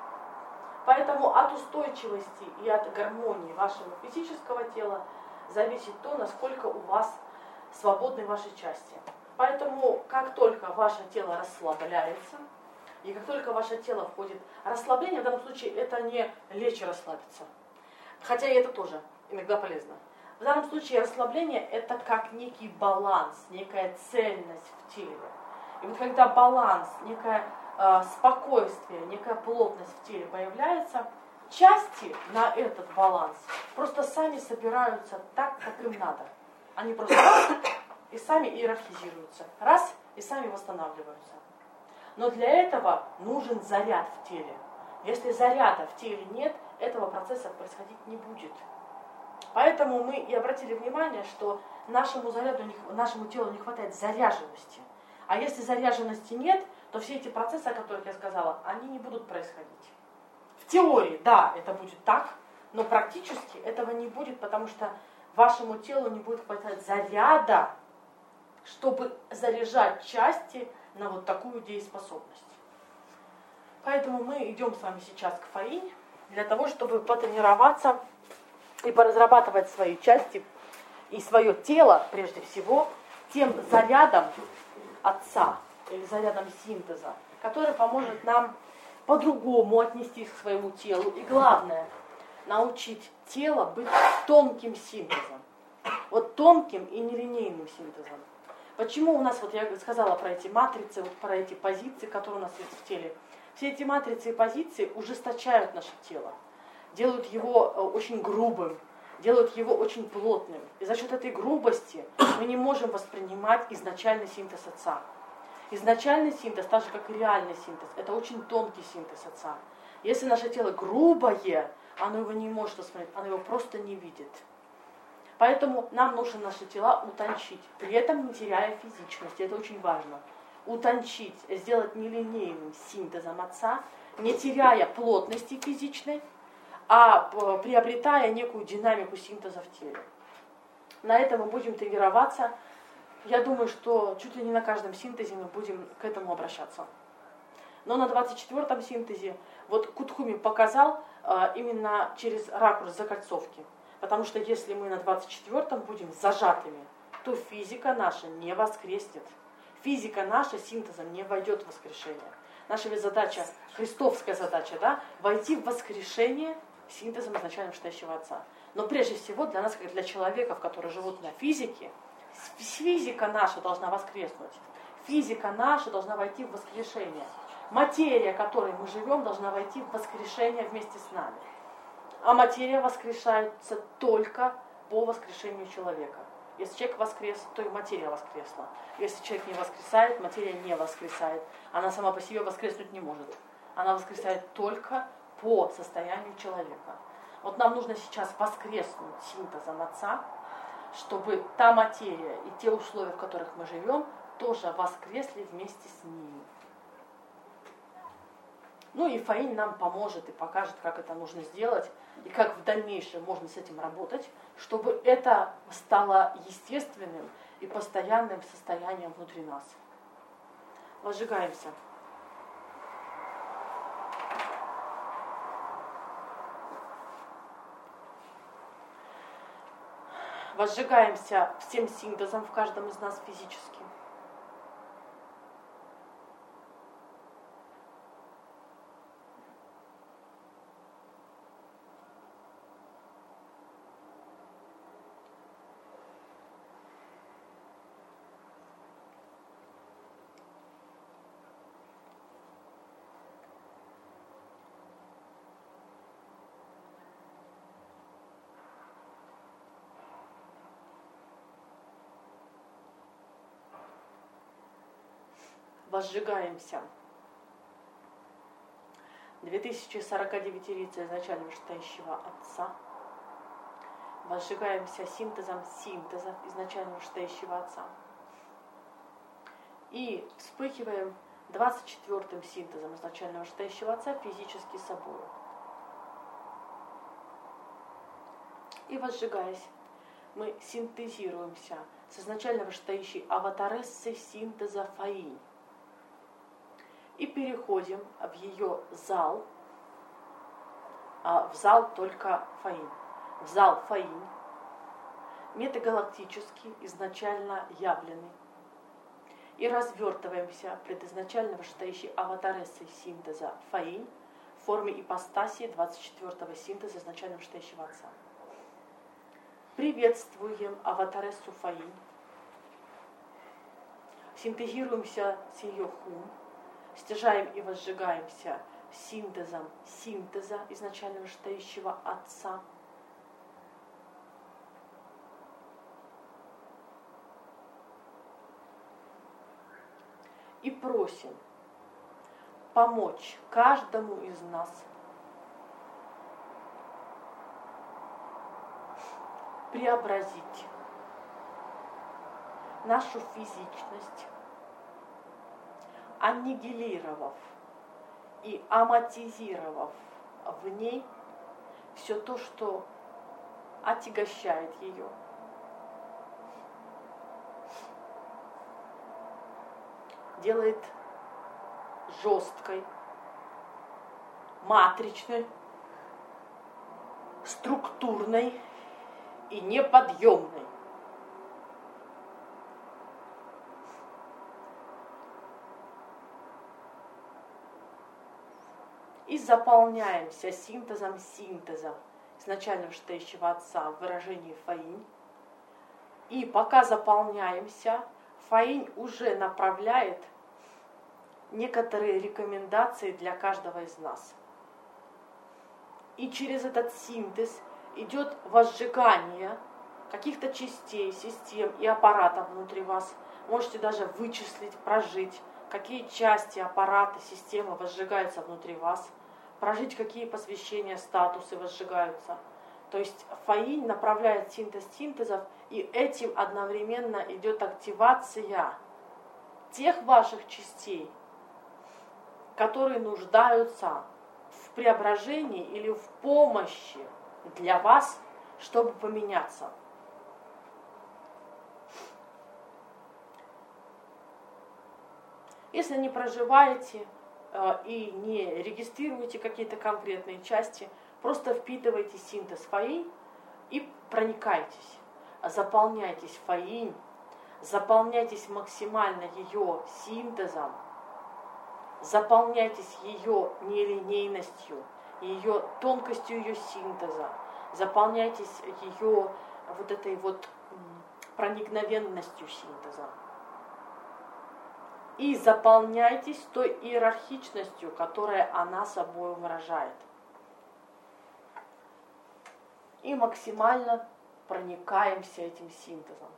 Поэтому от устойчивости и от гармонии вашего физического тела зависит то, насколько у вас свободны ваши части. Поэтому, как только ваше тело расслабляется, и как только ваше тело входит в расслабление, в данном случае это не лечь и расслабиться. Хотя и это тоже иногда полезно. В данном случае расслабление это как некий баланс, некая цельность в теле. И вот когда баланс, некое э, спокойствие, некая плотность в теле появляется, части на этот баланс просто сами собираются так, как им надо. Они просто раз и сами иерархизируются, раз и сами восстанавливаются. Но для этого нужен заряд в теле. Если заряда в теле нет, этого процесса происходить не будет. Поэтому мы и обратили внимание, что нашему заряду, нашему телу не хватает заряженности. А если заряженности нет, то все эти процессы, о которых я сказала, они не будут происходить. В теории, да, это будет так, но практически этого не будет, потому что вашему телу не будет хватать заряда, чтобы заряжать части на вот такую дееспособность. Поэтому мы идем с вами сейчас к Фаинь, для того, чтобы потренироваться и поразрабатывать свои части и свое тело, прежде всего, тем зарядом Отца или зарядом синтеза, который поможет нам по-другому отнестись к своему телу. И главное, научить тело быть тонким синтезом. Вот тонким и нелинейным синтезом. Почему у нас, вот я сказала про эти матрицы, вот про эти позиции, которые у нас есть в теле. Все эти матрицы и позиции ужесточают наше тело, делают его очень грубым, делают его очень плотным. И за счет этой грубости мы не можем воспринимать изначальный синтез Отца. Изначальный синтез, так же как и реальный синтез, это очень тонкий синтез Отца. Если наше тело грубое, оно его не может воспринять, оно его просто не видит. Поэтому нам нужно наши тела утончить, при этом не теряя физичности, это очень важно. Утончить, сделать нелинейным синтезом Отца, не теряя плотности физичной, а приобретая некую динамику синтеза в теле. На этом мы будем тренироваться. Я думаю, что чуть ли не на каждом синтезе мы будем к этому обращаться. Но на двадцать четвёртом синтезе вот Кутхуми показал а, именно через ракурс закольцовки. Потому что если мы на двадцать четвёртом будем зажатыми, то физика наша не воскреснет. Физика наша синтезом не войдет в воскрешение. Наша ведь задача, христовская задача, да, войти в воскрешение синтезом изначально вышестоящего Отца. Но прежде всего для нас, как для человеков, которые живут на физике, физика наша должна воскреснуть. Физика наша должна войти в воскрешение. Материя, которой мы живем, должна войти в воскрешение вместе с нами. А материя воскрешается только по воскрешению человека. Если человек воскрес, то и материя воскресла. Если человек не воскресает, материя не воскресает. Она сама по себе воскреснуть не может. Она воскресает только по состоянию человека. Вот нам нужно сейчас воскреснуть синтезом Отца, чтобы та материя и те условия, в которых мы живем, тоже воскресли вместе с ними. Ну и Фаинь нам поможет и покажет, как это нужно сделать, и как в дальнейшем можно с этим работать, чтобы это стало естественным и постоянным состоянием внутри нас. Возжигаемся. Возжигаемся всем синтезом в каждом из нас физически. Возжигаемся. две тысячи сорок девять лица изначально вышестоящего Отца. Возжигаемся синтезом синтеза изначально вышестоящего Отца. И вспыхиваем двадцать четвёртым синтезом изначально вышестоящего Отца физически собой. И возжигаясь, мы синтезируемся с изначально вышестоящей аватарессой синтеза Фаинь. И переходим в ее зал, а в зал только Фаинь. В зал Фаинь, метагалактический, изначально явленный. И развертываемся пред изначально вышестоящей аватарессой синтеза Фаинь в форме ипостаси двадцать четвёртого синтеза изначально вышестоящего Отца. Приветствуем аватарессу Фаинь. Синтезируемся с ее хум. Стяжаем и возжигаемся синтезом синтеза изначально вышестоящего Отца. И просим помочь каждому из нас преобразить нашу физичность, аннигилировав и аматизировав в ней все то, что отягощает ее. Делает жесткой, матричной, структурной и неподъемной. И заполняемся синтезом синтеза изначально вышестоящего Отца в выражении Фаинь. И пока заполняемся, Фаинь уже направляет некоторые рекомендации для каждого из нас. И через этот синтез идет возжигание каких-то частей, систем и аппаратов внутри вас. Можете даже вычислить, прожить, какие части, аппараты, системы возжигаются внутри вас, прожить, какие посвящения, статусы возжигаются. То есть Фаинь направляет синтез синтезов, и этим одновременно идет активация тех ваших частей, которые нуждаются в преображении или в помощи для вас, чтобы поменяться. Если не проживаете э, и не регистрируете какие-то конкретные части, просто впитывайте синтез Фаинь и проникайтесь, заполняйтесь Фаинь заполняйтесь максимально ее синтезом, заполняйтесь ее нелинейностью, ее тонкостью ее синтеза, заполняйтесь ее вот этой вот проникновенностью синтеза. И заполняйтесь той иерархичностью, которая она собой выражает. И максимально проникаемся этим синтезом.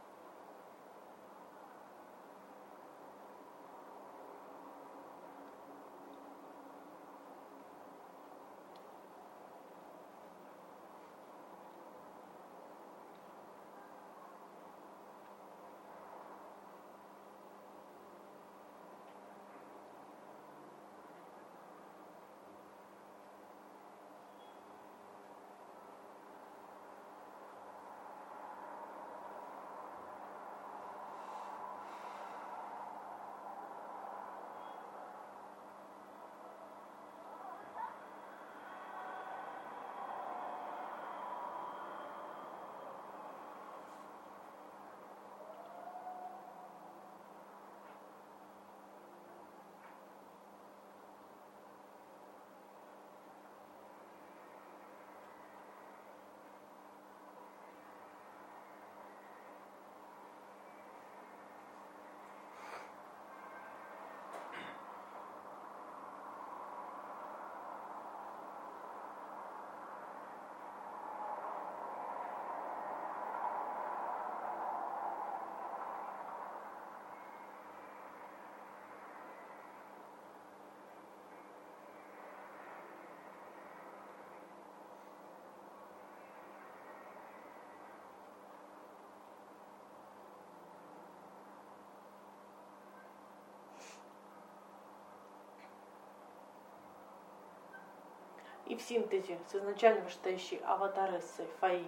И в синтезе с изначально вышестоящей аватарессой Фаинь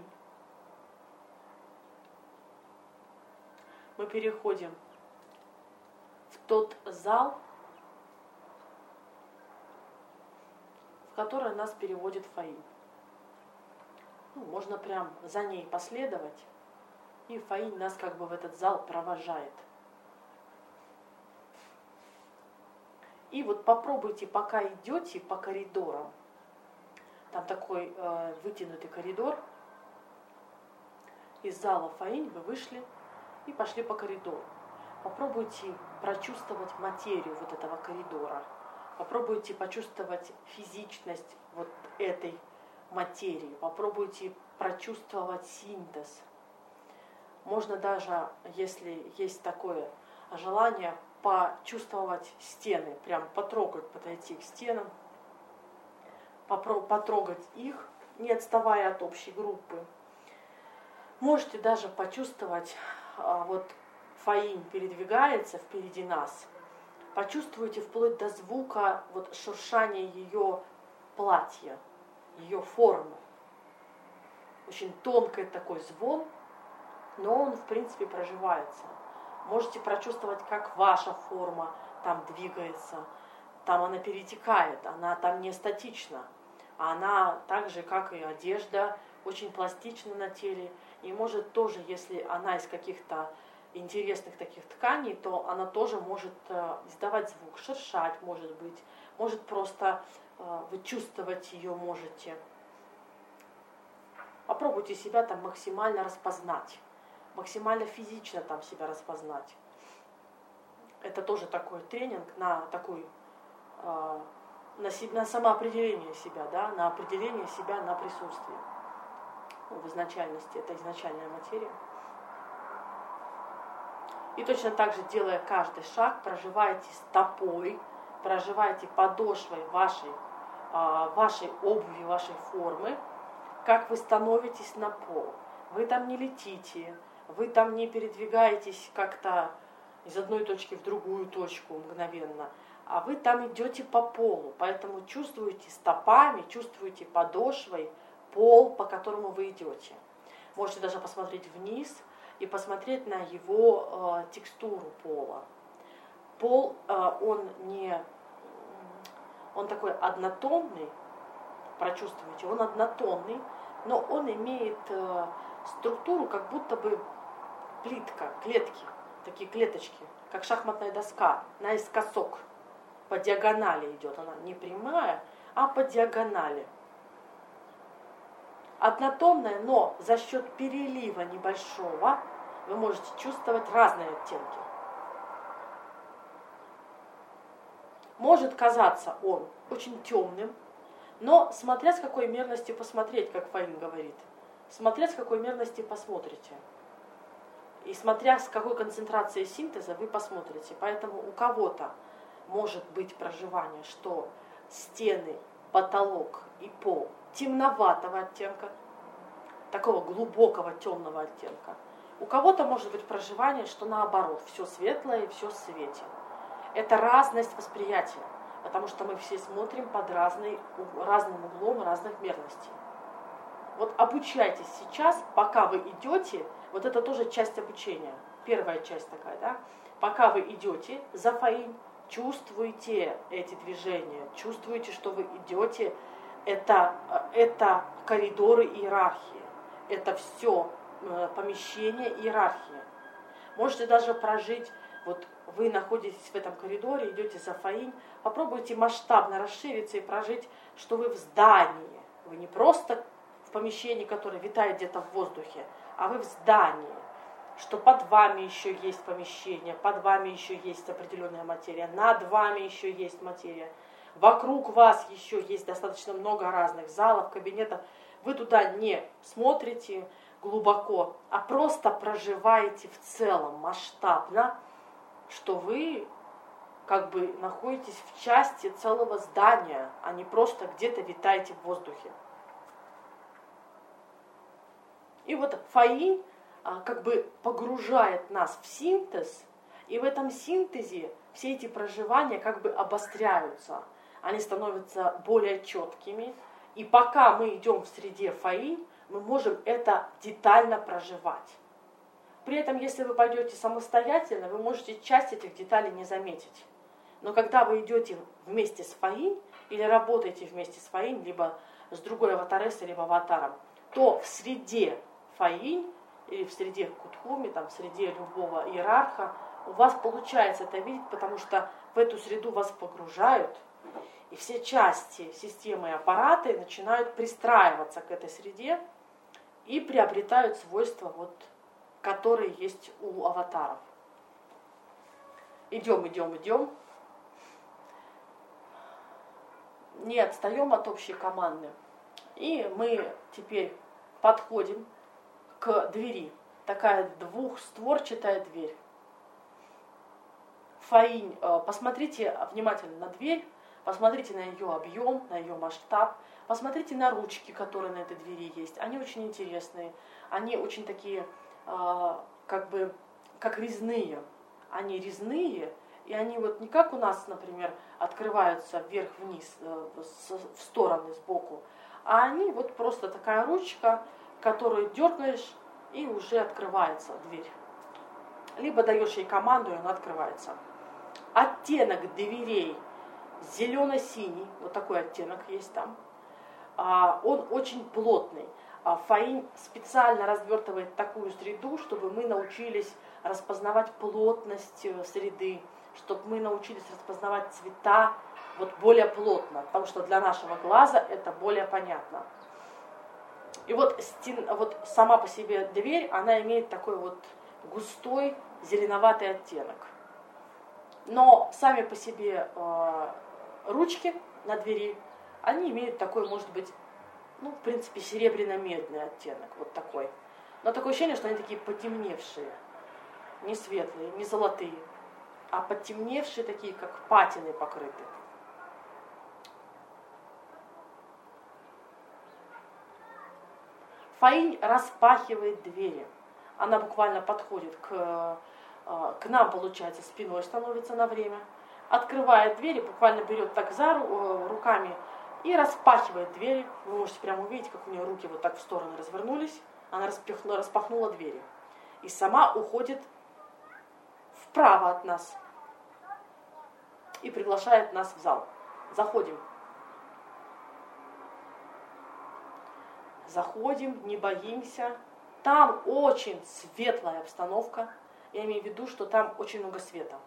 мы переходим в тот зал, в который нас переводит Фаинь. Ну, можно прям за ней последовать, и Фаинь нас как бы в этот зал провожает. И вот попробуйте, пока идете по коридорам, там такой э, вытянутый коридор, из зала Фаинь вы вышли и пошли по коридору. Попробуйте прочувствовать материю вот этого коридора. Попробуйте почувствовать физичность вот этой материи. Попробуйте прочувствовать синтез. Можно даже, если есть такое желание, почувствовать стены, прям потрогать, подойти к стенам, потрогать их, не отставая от общей группы. Можете даже почувствовать, вот Фаинь передвигается впереди нас. Почувствуйте вплоть до звука вот шуршания ее платья, ее формы. Очень тонкий такой звон, но он в принципе проживается. Можете прочувствовать, как ваша форма там двигается. Там она перетекает, она там не статична. Она так же, как и одежда, очень пластична на теле. И может тоже, если она из каких-то интересных таких тканей, то она тоже может издавать звук, шуршать, может быть. Может просто вы чувствовать ее можете. Попробуйте себя там максимально распознать. Максимально физично там себя распознать. Это тоже такой тренинг на такой... На, себя, на самоопределение себя, да, на определение себя на присутствие. Ну, в изначальности, это изначальная материя. И точно так же, делая каждый шаг, проживаете стопой, проживаете подошвой вашей, вашей обуви, вашей формы, как вы становитесь на пол. Вы там не летите, вы там не передвигаетесь как-то из одной точки в другую точку мгновенно, а вы там идете по полу, поэтому чувствуете стопами, чувствуете подошвой пол, по которому вы идете. Можете даже посмотреть вниз и посмотреть на его э, текстуру пола. Пол, э, он не, он такой однотонный, прочувствуйте, он однотонный, но он имеет э, структуру, как будто бы плитка, клетки, такие клеточки, как шахматная доска, наискосок, по диагонали идет. Она не прямая, а по диагонали. Однотонная, но за счет перелива небольшого вы можете чувствовать разные оттенки. Может казаться он очень темным, но смотря с какой мерности посмотреть, как Фаин говорит, смотря с какой мерности посмотрите. И смотря с какой концентрацией синтеза вы посмотрите. Поэтому у кого-то может быть проживание, что стены, потолок и пол темноватого оттенка, такого глубокого темного оттенка. У кого-то может быть проживание, что наоборот, все светлое и все в свете. Это разность восприятия, потому что мы все смотрим под разный, разным углом разных мерностей. Вот обучайтесь сейчас, пока вы идете, вот это тоже часть обучения, первая часть такая, да, пока вы идете за Фаинь, чувствуйте эти движения, чувствуйте, что вы идете, это, это коридоры иерархии, это все помещение иерархии. Можете даже прожить, вот вы находитесь в этом коридоре, идете за Фаинь, попробуйте масштабно расшириться и прожить, что вы в здании, вы не просто в помещении, которое витает где-то в воздухе, а вы в здании, что под вами еще есть помещение, под вами еще есть определенная материя, над вами еще есть материя, вокруг вас еще есть достаточно много разных залов, кабинетов. Вы туда не смотрите глубоко, а просто проживаете в целом масштабно, что вы как бы находитесь в части целого здания, а не просто где-то витаете в воздухе. И вот Фаинь а, как бы погружает нас в синтез, и в этом синтезе все эти проживания как бы обостряются, они становятся более четкими, и пока мы идем в среде Фаинь, мы можем это детально проживать. При этом, если вы пойдете самостоятельно, вы можете часть этих деталей не заметить. Но когда вы идете вместе с Фаинь, или работаете вместе с Фаинь, либо с другой аватаресой, либо аватаром, то в среде Фаинь, или в среде Кутхуми, там, в среде любого иерарха, у вас получается это видеть, потому что в эту среду вас погружают, и все части системы и аппараты начинают пристраиваться к этой среде и приобретают свойства, вот, которые есть у аватаров. Идем, идем, идем. Не отстаем от общей команды. И мы теперь подходим к двери. Такая двухстворчатая дверь. Фаинь, посмотрите внимательно на дверь, посмотрите на ее объем, на ее масштаб, посмотрите на ручки, которые на этой двери есть. Они очень интересные, они очень такие, как бы, как резные. Они резные, и они вот не как у нас, например, открываются вверх-вниз, в стороны, сбоку, а они вот просто такая ручка, которую дергаешь, и уже открывается дверь. Либо даешь ей команду, и она открывается. Оттенок дверей зелено-синий, вот такой оттенок есть там. Он очень плотный. Фаинь специально развертывает такую среду, чтобы мы научились распознавать плотность среды, чтобы мы научились распознавать цвета вот более плотно, потому что для нашего глаза это более понятно. И вот, стен, вот сама по себе дверь, она имеет такой вот густой зеленоватый оттенок. Но сами по себе э, ручки на двери, они имеют такой, может быть, ну, в принципе, серебряно-медный оттенок, вот такой. Но такое ощущение, что они такие потемневшие, не светлые, не золотые, а потемневшие такие, как патины покрыты. Фаинь распахивает двери. Она буквально подходит к, к нам, получается, спиной становится на время. Открывает двери, буквально берет так за руками и распахивает двери. Вы можете прямо увидеть, как у нее руки вот так в стороны развернулись. Она распахнула, распахнула двери. И сама уходит вправо от нас. И приглашает нас в зал. Заходим. Заходим, не боимся. Там очень светлая обстановка. Я имею в виду, что там очень много света.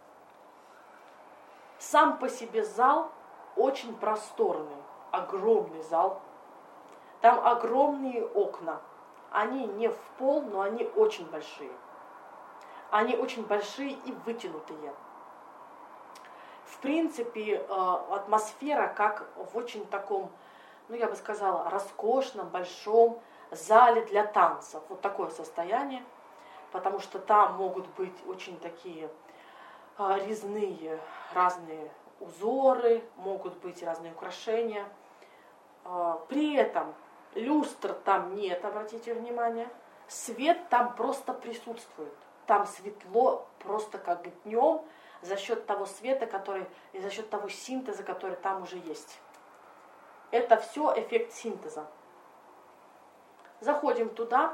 Сам по себе зал очень просторный, огромный зал. Там огромные окна. Они не в пол, но они очень большие. Они очень большие и вытянутые. В принципе, атмосфера как в очень таком, ну я бы сказала, роскошном, большом зале для танцев. Вот такое состояние, потому что там могут быть очень такие резные разные узоры, могут быть разные украшения. При этом люстр там нет, обратите внимание. Свет там просто присутствует. Там светло просто как днем за счет того света, который и за счет того синтеза, который там уже есть. Это все эффект синтеза. Заходим туда.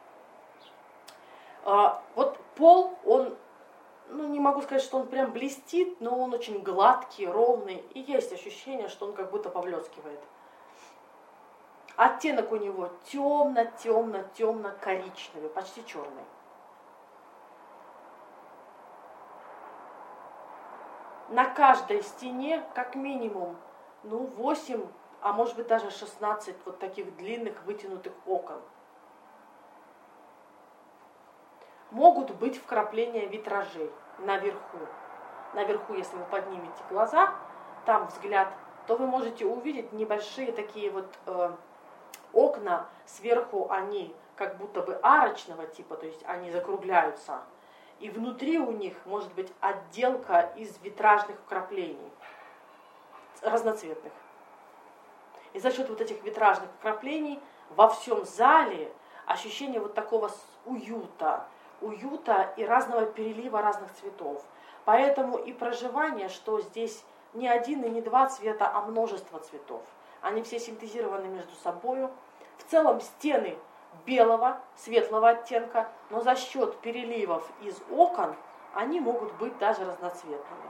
Вот пол, он, ну не могу сказать, что он прям блестит, но он очень гладкий, ровный. И есть ощущение, что он как будто поблескивает. Оттенок у него темно-темно-темно-коричневый, почти черный. На каждой стене как минимум ну, восемь, а может быть даже шестнадцать вот таких длинных вытянутых окон. Могут быть вкрапления витражей наверху. Наверху, если вы поднимете глаза, там взгляд, то вы можете увидеть небольшие такие вот э, окна. Сверху они как будто бы арочного типа, то есть они закругляются. И внутри у них может быть отделка из витражных вкраплений, разноцветных. И за счет вот этих витражных вкраплений во всем зале ощущение вот такого уюта, уюта и разного перелива разных цветов. Поэтому и проживание, что здесь не один и не два цвета, а множество цветов. Они все синтезированы между собой. В целом стены белого, светлого оттенка, но за счет переливов из окон они могут быть даже разноцветными.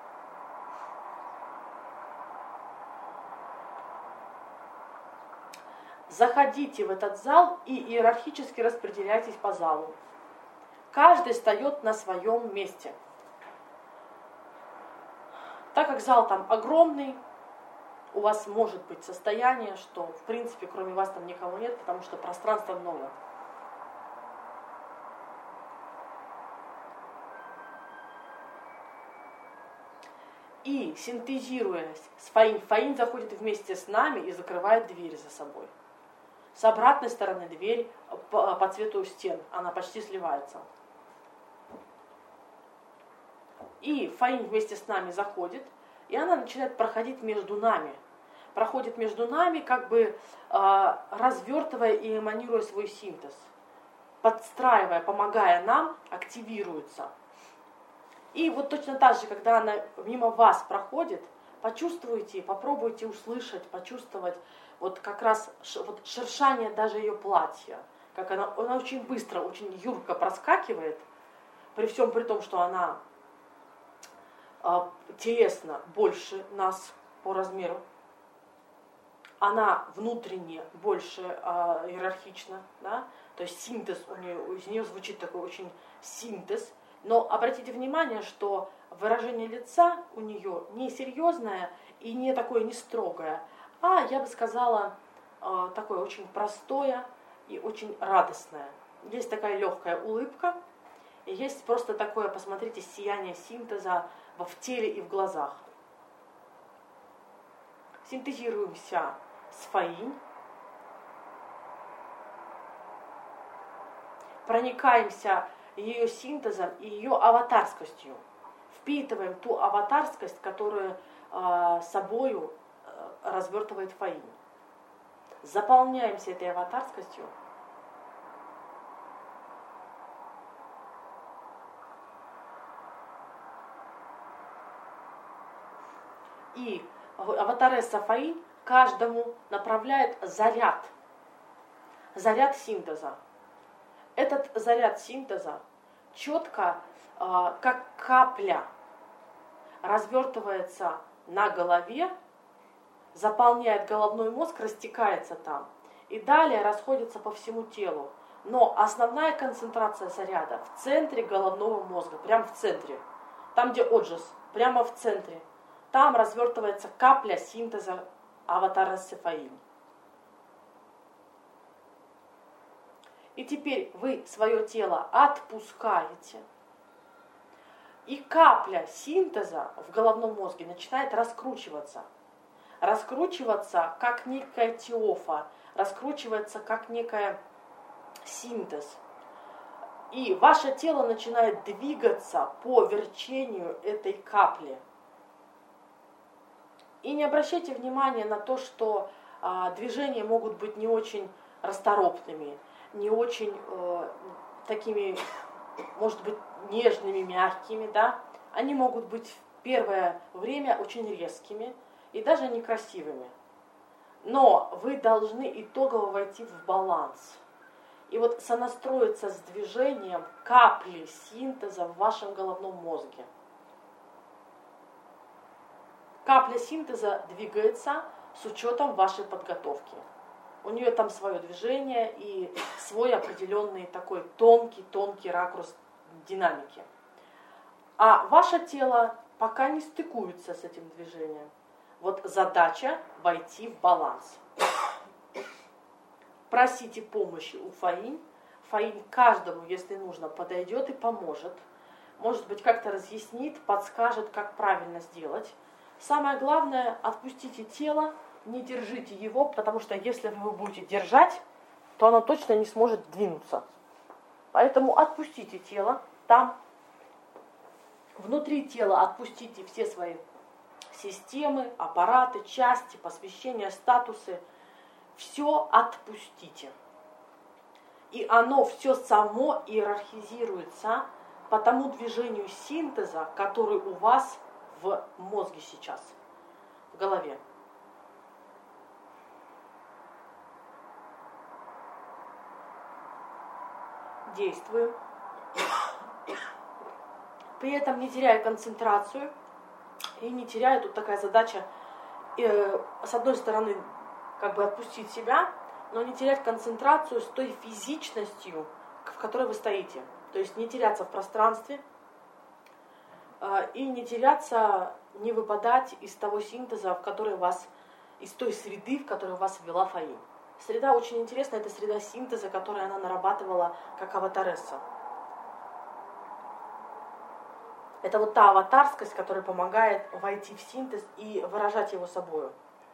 Заходите в этот зал и иерархически распределяйтесь по залу. Каждый встает на своем месте. Так как зал там огромный, у вас может быть состояние, что в принципе кроме вас там никого нет, потому что пространства много. И синтезируясь с Фаин, Фаин заходит вместе с нами и закрывает дверь за собой. С обратной стороны дверь по, по цвету стен, она почти сливается. И Фаин вместе с нами заходит, и она начинает проходить между нами. Проходит между нами, как бы э, развертывая и эманируя свой синтез. Подстраивая, помогая нам, активируется. И вот точно так же, когда она мимо вас проходит, почувствуйте, попробуйте услышать, почувствовать вот как раз вот шершание даже ее платья. Как она, она очень быстро, очень юрко проскакивает, при всем при том, что она э, телесно больше нас по размеру. Она внутренне больше э, иерархична, да? То есть синтез у нее, из нее звучит такой очень синтез. Но обратите внимание, что выражение лица у нее не серьезное и не такое не строгое, а, я бы сказала, э, такое очень простое и очень радостное. Есть такая легкая улыбка, и есть просто такое, посмотрите, сияние синтеза в теле и в глазах. Синтезируемся с Фаинь. Проникаемся ее синтезом и ее аватарскостью. Впитываем ту аватарскость, которую э, собою э, развертывает Фаинь. Заполняемся этой аватарскостью. И аватаресса Фаинь каждому направляет заряд. Заряд синтеза. Этот заряд синтеза четко, э, как капля, развертывается на голове, заполняет головной мозг, растекается там. И далее расходится по всему телу. Но основная концентрация заряда в центре головного мозга, прямо в центре. Там, где отжиз, прямо в центре. Там развертывается капля синтеза аватара Сефаим. И теперь вы свое тело отпускаете. И капля синтеза в головном мозге начинает раскручиваться. Раскручиваться как некая теофа, раскручивается как некая синтез. И ваше тело начинает двигаться по верчению этой капли. И не обращайте внимания на то, что а, движения могут быть не очень расторопными, не очень э, такими, может быть, нежными, мягкими, да. Они могут быть в первое время очень резкими и даже некрасивыми. Но вы должны итогово войти в баланс. И вот сонастроиться с движением капли синтеза в вашем головном мозге. Капля синтеза двигается с учетом вашей подготовки. У нее там свое движение и свой определенный такой тонкий-тонкий ракурс динамики. А ваше тело пока не стыкуется с этим движением. Вот задача войти в баланс. Просите помощи у Фаинь. Фаинь каждому, если нужно, подойдет и поможет. Может быть, как-то разъяснит, подскажет, как правильно сделать. Самое главное, отпустите тело, не держите его, потому что если вы его будете держать, то оно точно не сможет двинуться. Поэтому отпустите тело, там, внутри тела отпустите все свои системы, аппараты, части, посвящения, статусы. Все отпустите. И оно все само иерархизируется по тому движению синтеза, который у вас в мозге сейчас, в голове. Действуем. При этом не теряя концентрацию и не теряя, тут такая задача, э, с одной стороны, как бы отпустить себя, но не терять концентрацию с той физичностью, в которой вы стоите. То есть не теряться в пространстве э, и не теряться, не выпадать из того синтеза, в который вас, из той среды, в которую вас ввела Фаинь. Среда очень интересная, это среда синтеза, которую она нарабатывала как аватаресса. Это вот та аватарскость, которая помогает войти в синтез и выражать его собою.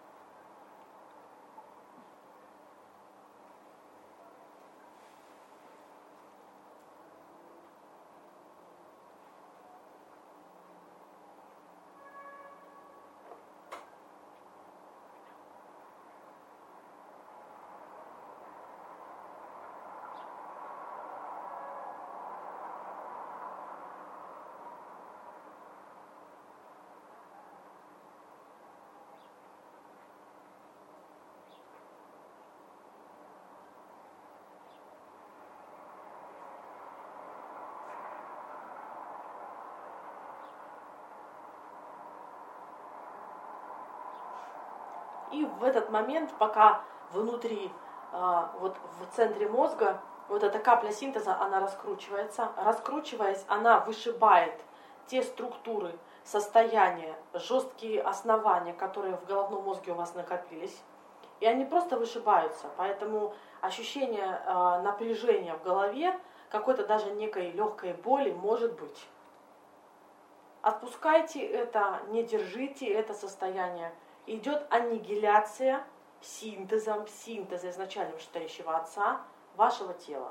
И в этот момент, пока внутри, вот в центре мозга, вот эта капля синтеза, она раскручивается. Раскручиваясь, она вышибает те структуры, состояния, жесткие основания, которые в головном мозге у вас накопились. И они просто вышибаются. Поэтому ощущение напряжения в голове, какой-то даже некой легкой боли может быть. Отпускайте это, не держите это состояние. Идет аннигиляция синтезом, синтеза изначально вышестоящего отца вашего тела.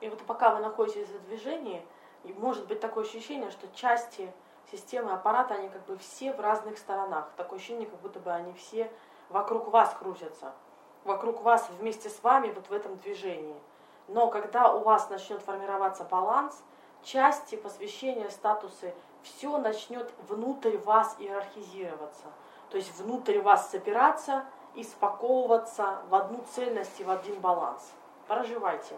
И вот пока вы находитесь в движении, и может быть такое ощущение, что части системы аппарата, они как бы все в разных сторонах. Такое ощущение, как будто бы они все вокруг вас крутятся. Вокруг вас, вместе с вами, вот в этом движении. Но когда у вас начнет формироваться баланс, части, посвящения, статусы, все начнет внутрь вас иерархизироваться. То есть внутрь вас собираться и спаковываться в одну цельность и в один баланс. Проживайте.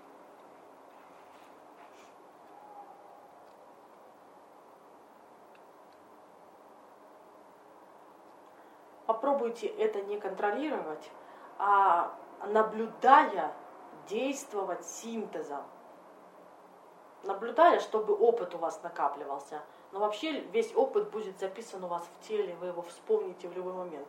Попробуйте это не контролировать, а наблюдая, действовать синтезом. Наблюдая, чтобы опыт у вас накапливался. Но вообще весь опыт будет записан у вас в теле, вы его вспомните в любой момент.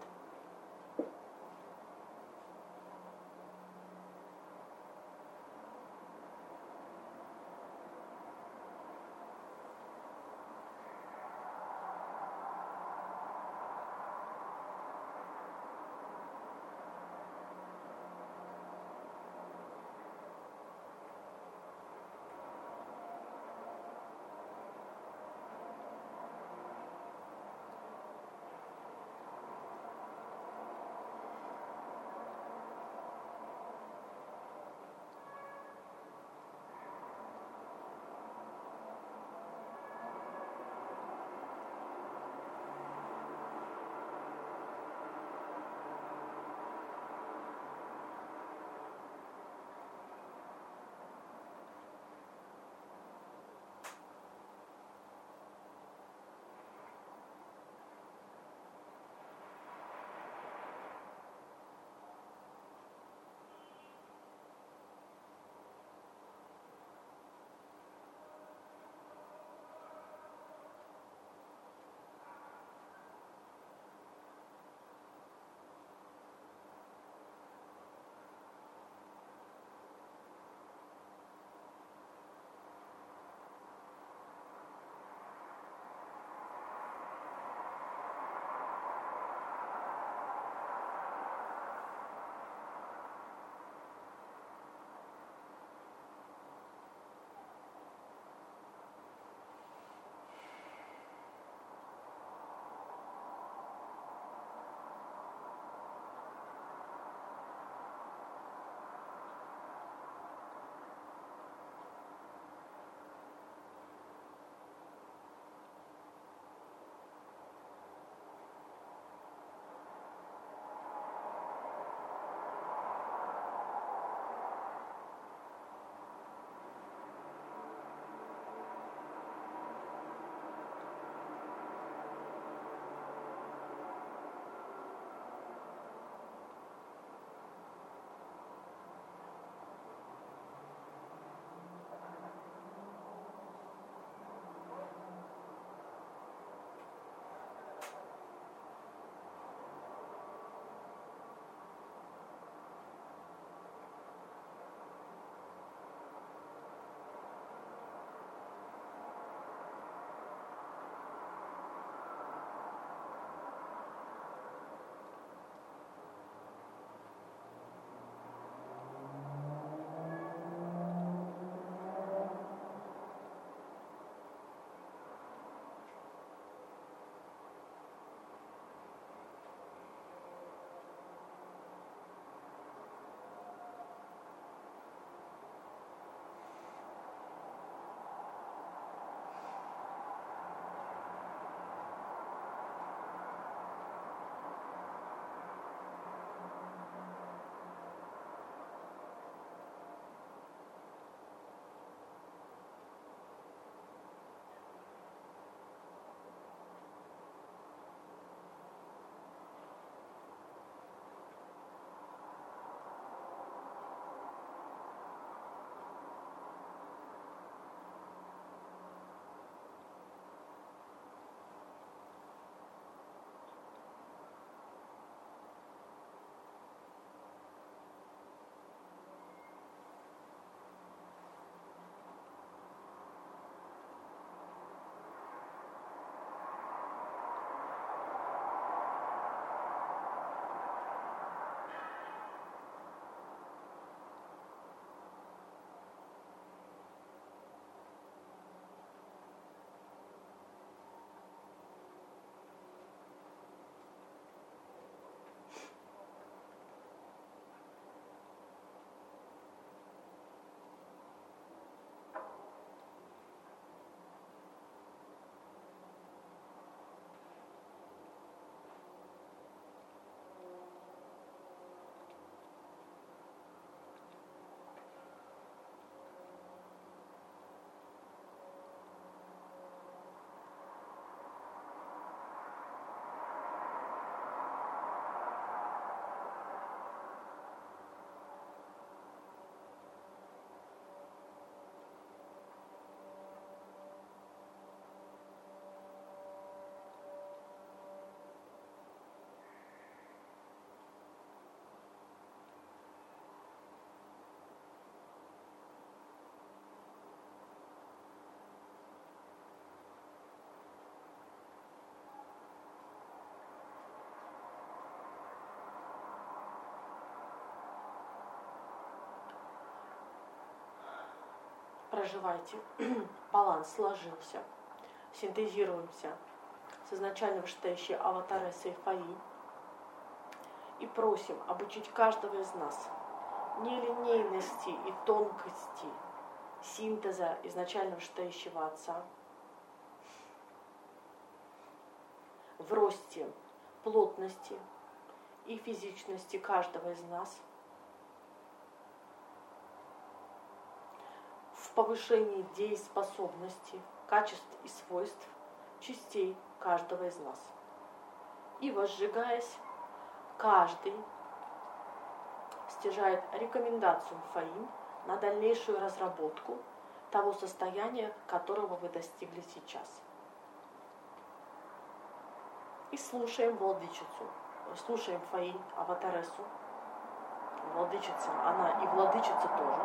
проживайте. Баланс сложился. Синтезируемся с изначально вышестоящей аватаресой Фаи и просим обучить каждого из нас нелинейности и тонкости синтеза изначально вышестоящего Отца, в росте плотности и физичности каждого из нас, в повышении дееспособности, качеств и свойств частей каждого из нас. И возжигаясь, каждый стяжает рекомендацию Фаин на дальнейшую разработку того состояния, которого вы достигли сейчас. И слушаем владычицу, слушаем Фаин, аватаресу. Владычица, она и владычица тоже.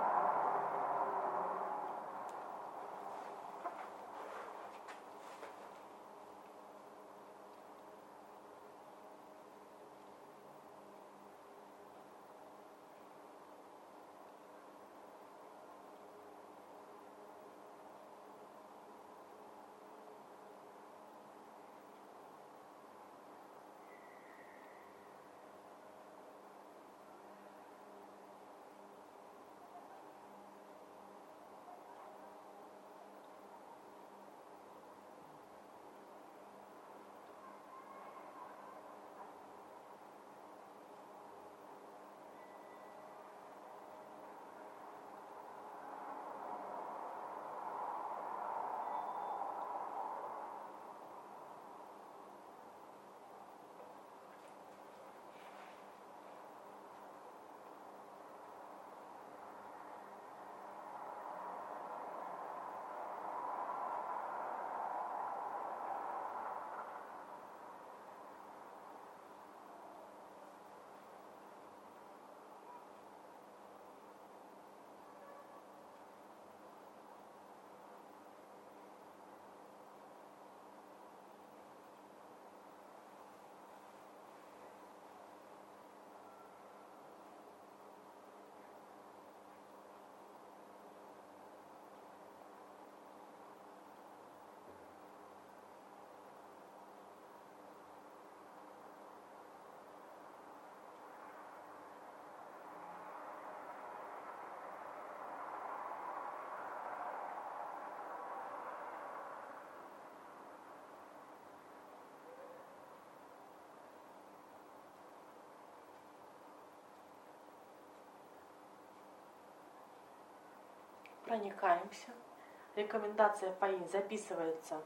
Проникаемся. Рекомендация Фаин записывается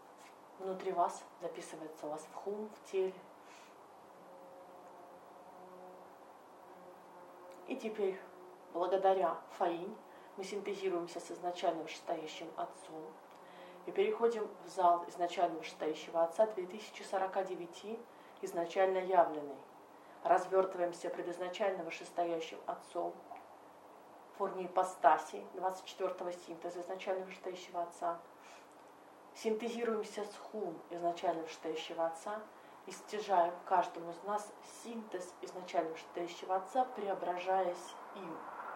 внутри вас, записывается у вас в хум, в теле. И теперь, благодаря Фаин, мы синтезируемся с изначально вышестоящим Отцом и переходим в зал изначально вышестоящего Отца две тысячи сорок девять, изначально явленный. Развертываемся пред изначально вышестоящим Отцом в форме ипостаси двадцать четвёртого синтеза изначально вышестоящего Отца. Синтезируемся с хум изначально вышестоящего Отца и стяжаем каждому из нас синтез изначально вышестоящего Отца, преображаясь им.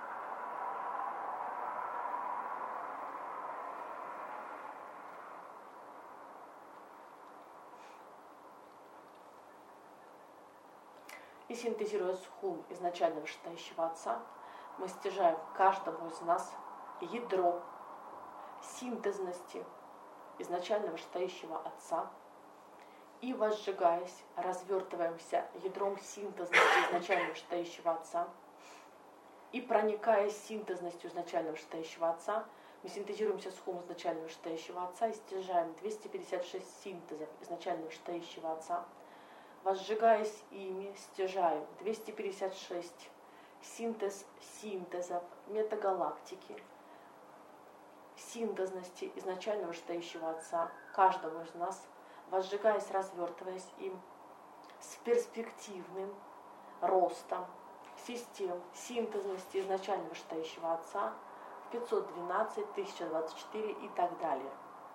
И синтезируя с хум изначально вышестоящего Отца, мы стяжаем каждому из нас ядро синтезности изначально вышестоящего Отца и, возжигаясь, развертываемся ядром синтезности изначально вышестоящего Отца и, проникаясь синтезностью изначально вышестоящего Отца, мы синтезируемся с хум изначально вышестоящего Отца и стяжаем двести пятьдесят шесть синтезов изначально вышестоящего Отца. Возжигаясь ими, стяжаем двести пятьдесят шесть синтез синтезов метагалактики, синтезности изначально вышестоящего Отца, каждому из нас, возжигаясь, развертываясь им, с перспективным ростом систем синтезности изначально вышестоящего Отца в пятьсот двенадцать, тысяча двадцать четыре и так далее.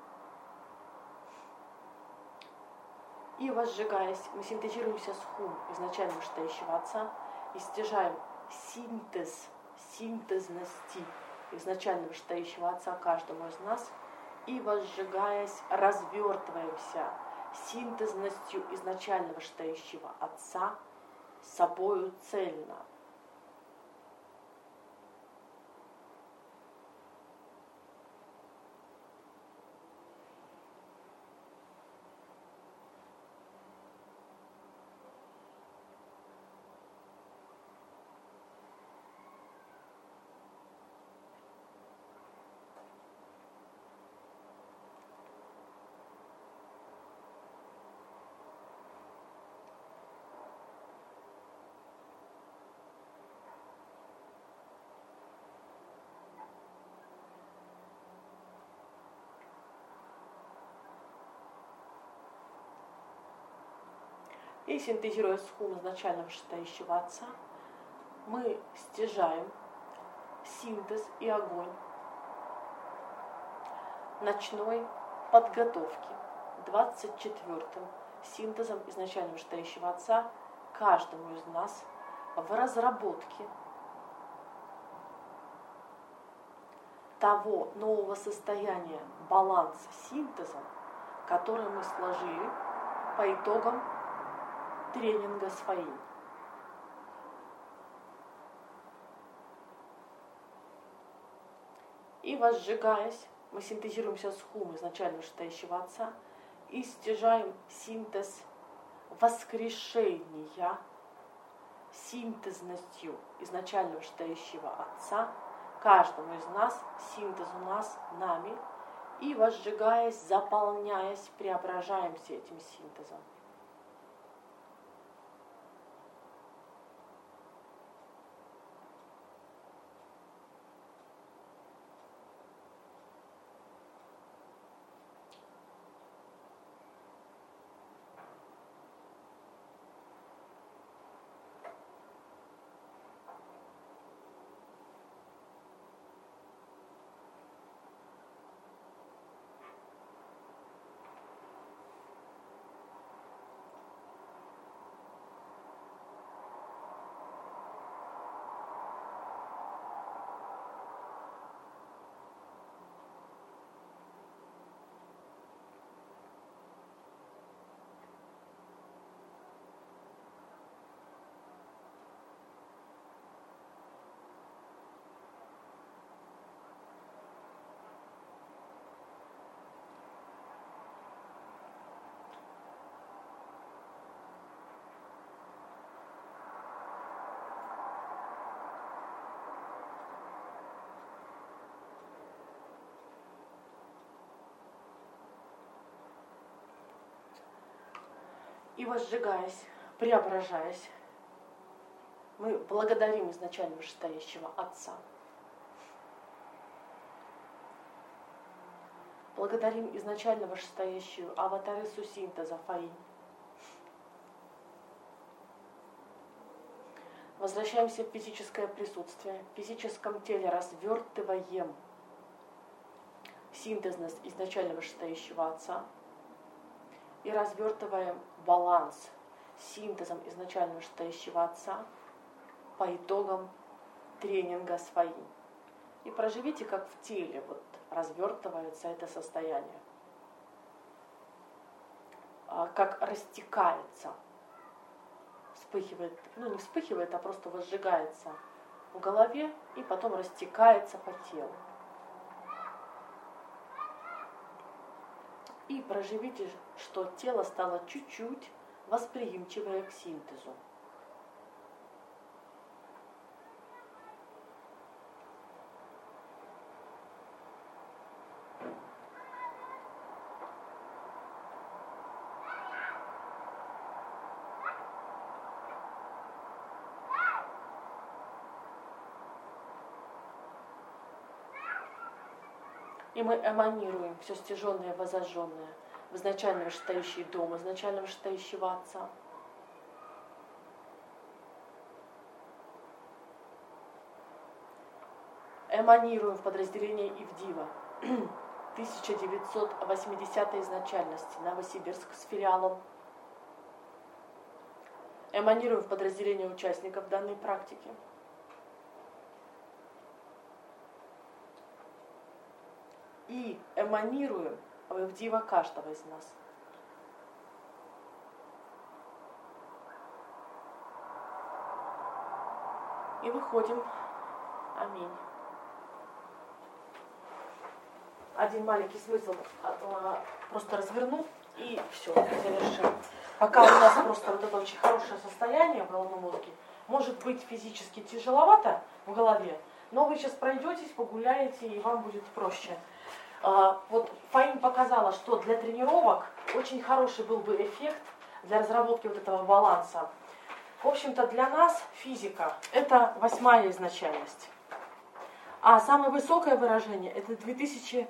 И, возжигаясь, мы синтезируемся с хум изначально вышестоящего Отца и стяжаем синтез, синтезности изначально вышестоящего Отца каждому из нас и, возжигаясь, развертываемся синтезностью изначально вышестоящего Отца собою цельно. И синтезируя схум изначально вышестоящего Отца, мы стяжаем синтез и огонь ночной подготовки двадцать четвёртым синтезом изначально вышестоящего Отца каждому из нас в разработке того нового состояния баланса синтеза, который мы сложили по итогам тренинга Сфаинь. И возжигаясь, мы синтезируемся с хум изначально вышестоящего Отца и стяжаем синтез воскрешения синтезностью изначально вышестоящего Отца каждому из нас, синтез у нас, нами, и возжигаясь, заполняясь, преображаемся этим синтезом. И возжигаясь, преображаясь, мы благодарим изначально вышестоящего Отца. Благодарим изначально вышестоящую аватарису синтеза Фаинь. Возвращаемся в физическое присутствие. В физическом теле развертываем синтезность изначально вышестоящего Отца и развертываем баланс синтезом изначально вышестоящего Отца по итогам тренинга Сфаинь. И проживите, как в теле вот развертывается это состояние, как растекается, вспыхивает, ну не вспыхивает, а просто возжигается в голове и потом растекается по телу. И проживите, что тело стало чуть-чуть восприимчивое к синтезу. И мы эманируем все стяженное и возожженное в изначально вышестоящий дом, изначально вышестоящего Отца. Эманируем в подразделение Ивдива тысяча девятьсот восьмидесятой изначальности, Новосибирск с филиалом. Эманируем в подразделение участников данной практики. и эманируем в диво каждого из нас. И выходим. Аминь. Один маленький смысл просто разверну и все, завершим. Пока у нас просто вот это очень хорошее состояние в головном мозге, может быть физически тяжеловато в голове, но вы сейчас пройдетесь, погуляете, и вам будет проще. Вот Фаин показала, что для тренировок очень хороший был бы эффект для разработки вот этого баланса. В общем-то, для нас физика – это восьмая изначальность. А самое высокое выражение – это две тысячи...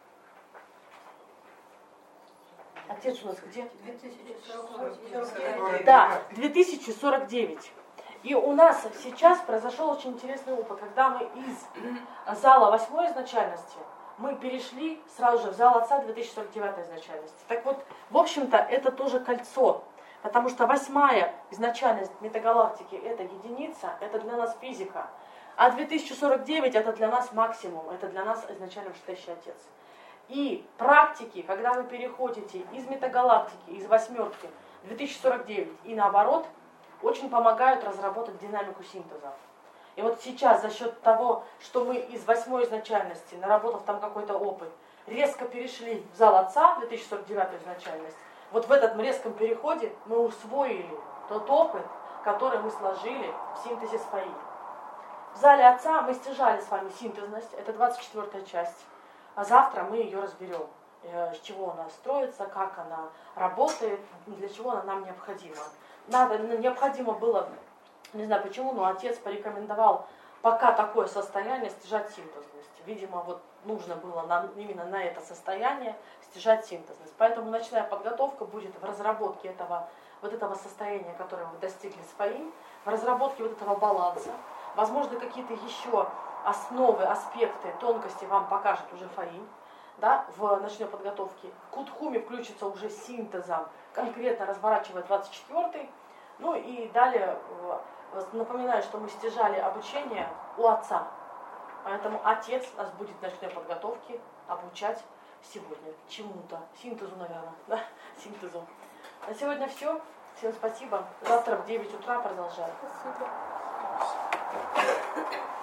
Отец у нас где? две тысячи сорок. Да, две тысячи сорок девять. И у нас сейчас произошел очень интересный опыт, когда мы из зала восьмой изначальности мы перешли сразу же в зал Отца две тысячи сорок девятой изначальности. Так вот, в общем-то, это тоже кольцо. Потому что восьмая изначальность метагалактики – это единица, это для нас физика. А две тысячи сорок девять – это для нас максимум, это для нас изначально Вышестоящий Отец. И практики, когда вы переходите из метагалактики, из восьмерки в две тысячи сорок девять и наоборот, очень помогают разработать динамику синтеза. И вот сейчас за счет того, что мы из восьмой изначальности, наработав там какой-то опыт, резко перешли в зал Отца, две тысячи сорок девятую изначальность, вот в этом резком переходе мы усвоили тот опыт, который мы сложили в синтезе Фаи. В зале Отца мы стяжали с вами синтезность, это двадцать четвёртая часть, а завтра мы ее разберем, с чего она строится, как она работает, для чего она нам необходима. Надо, необходимо было, не знаю почему, но отец порекомендовал пока такое состояние стяжать синтезность. Видимо, вот нужно было нам именно на это состояние стяжать синтезность. Поэтому ночная подготовка будет в разработке этого, вот этого состояния, которое вы достигли с Фаим, в разработке вот этого баланса. Возможно, какие-то еще основы, аспекты, тонкости вам покажет уже Фаим, да, в ночной подготовке. Кутхуми включится уже синтезом, конкретно разворачивая двадцать четвёртый. Ну и далее напоминаю, что мы стяжали обучение у отца. Поэтому отец нас будет в ночной подготовке обучать сегодня чему-то. Синтезу, наверное. Да? Синтезу. На сегодня все. Всем спасибо. Завтра в девять утра продолжаем. Спасибо.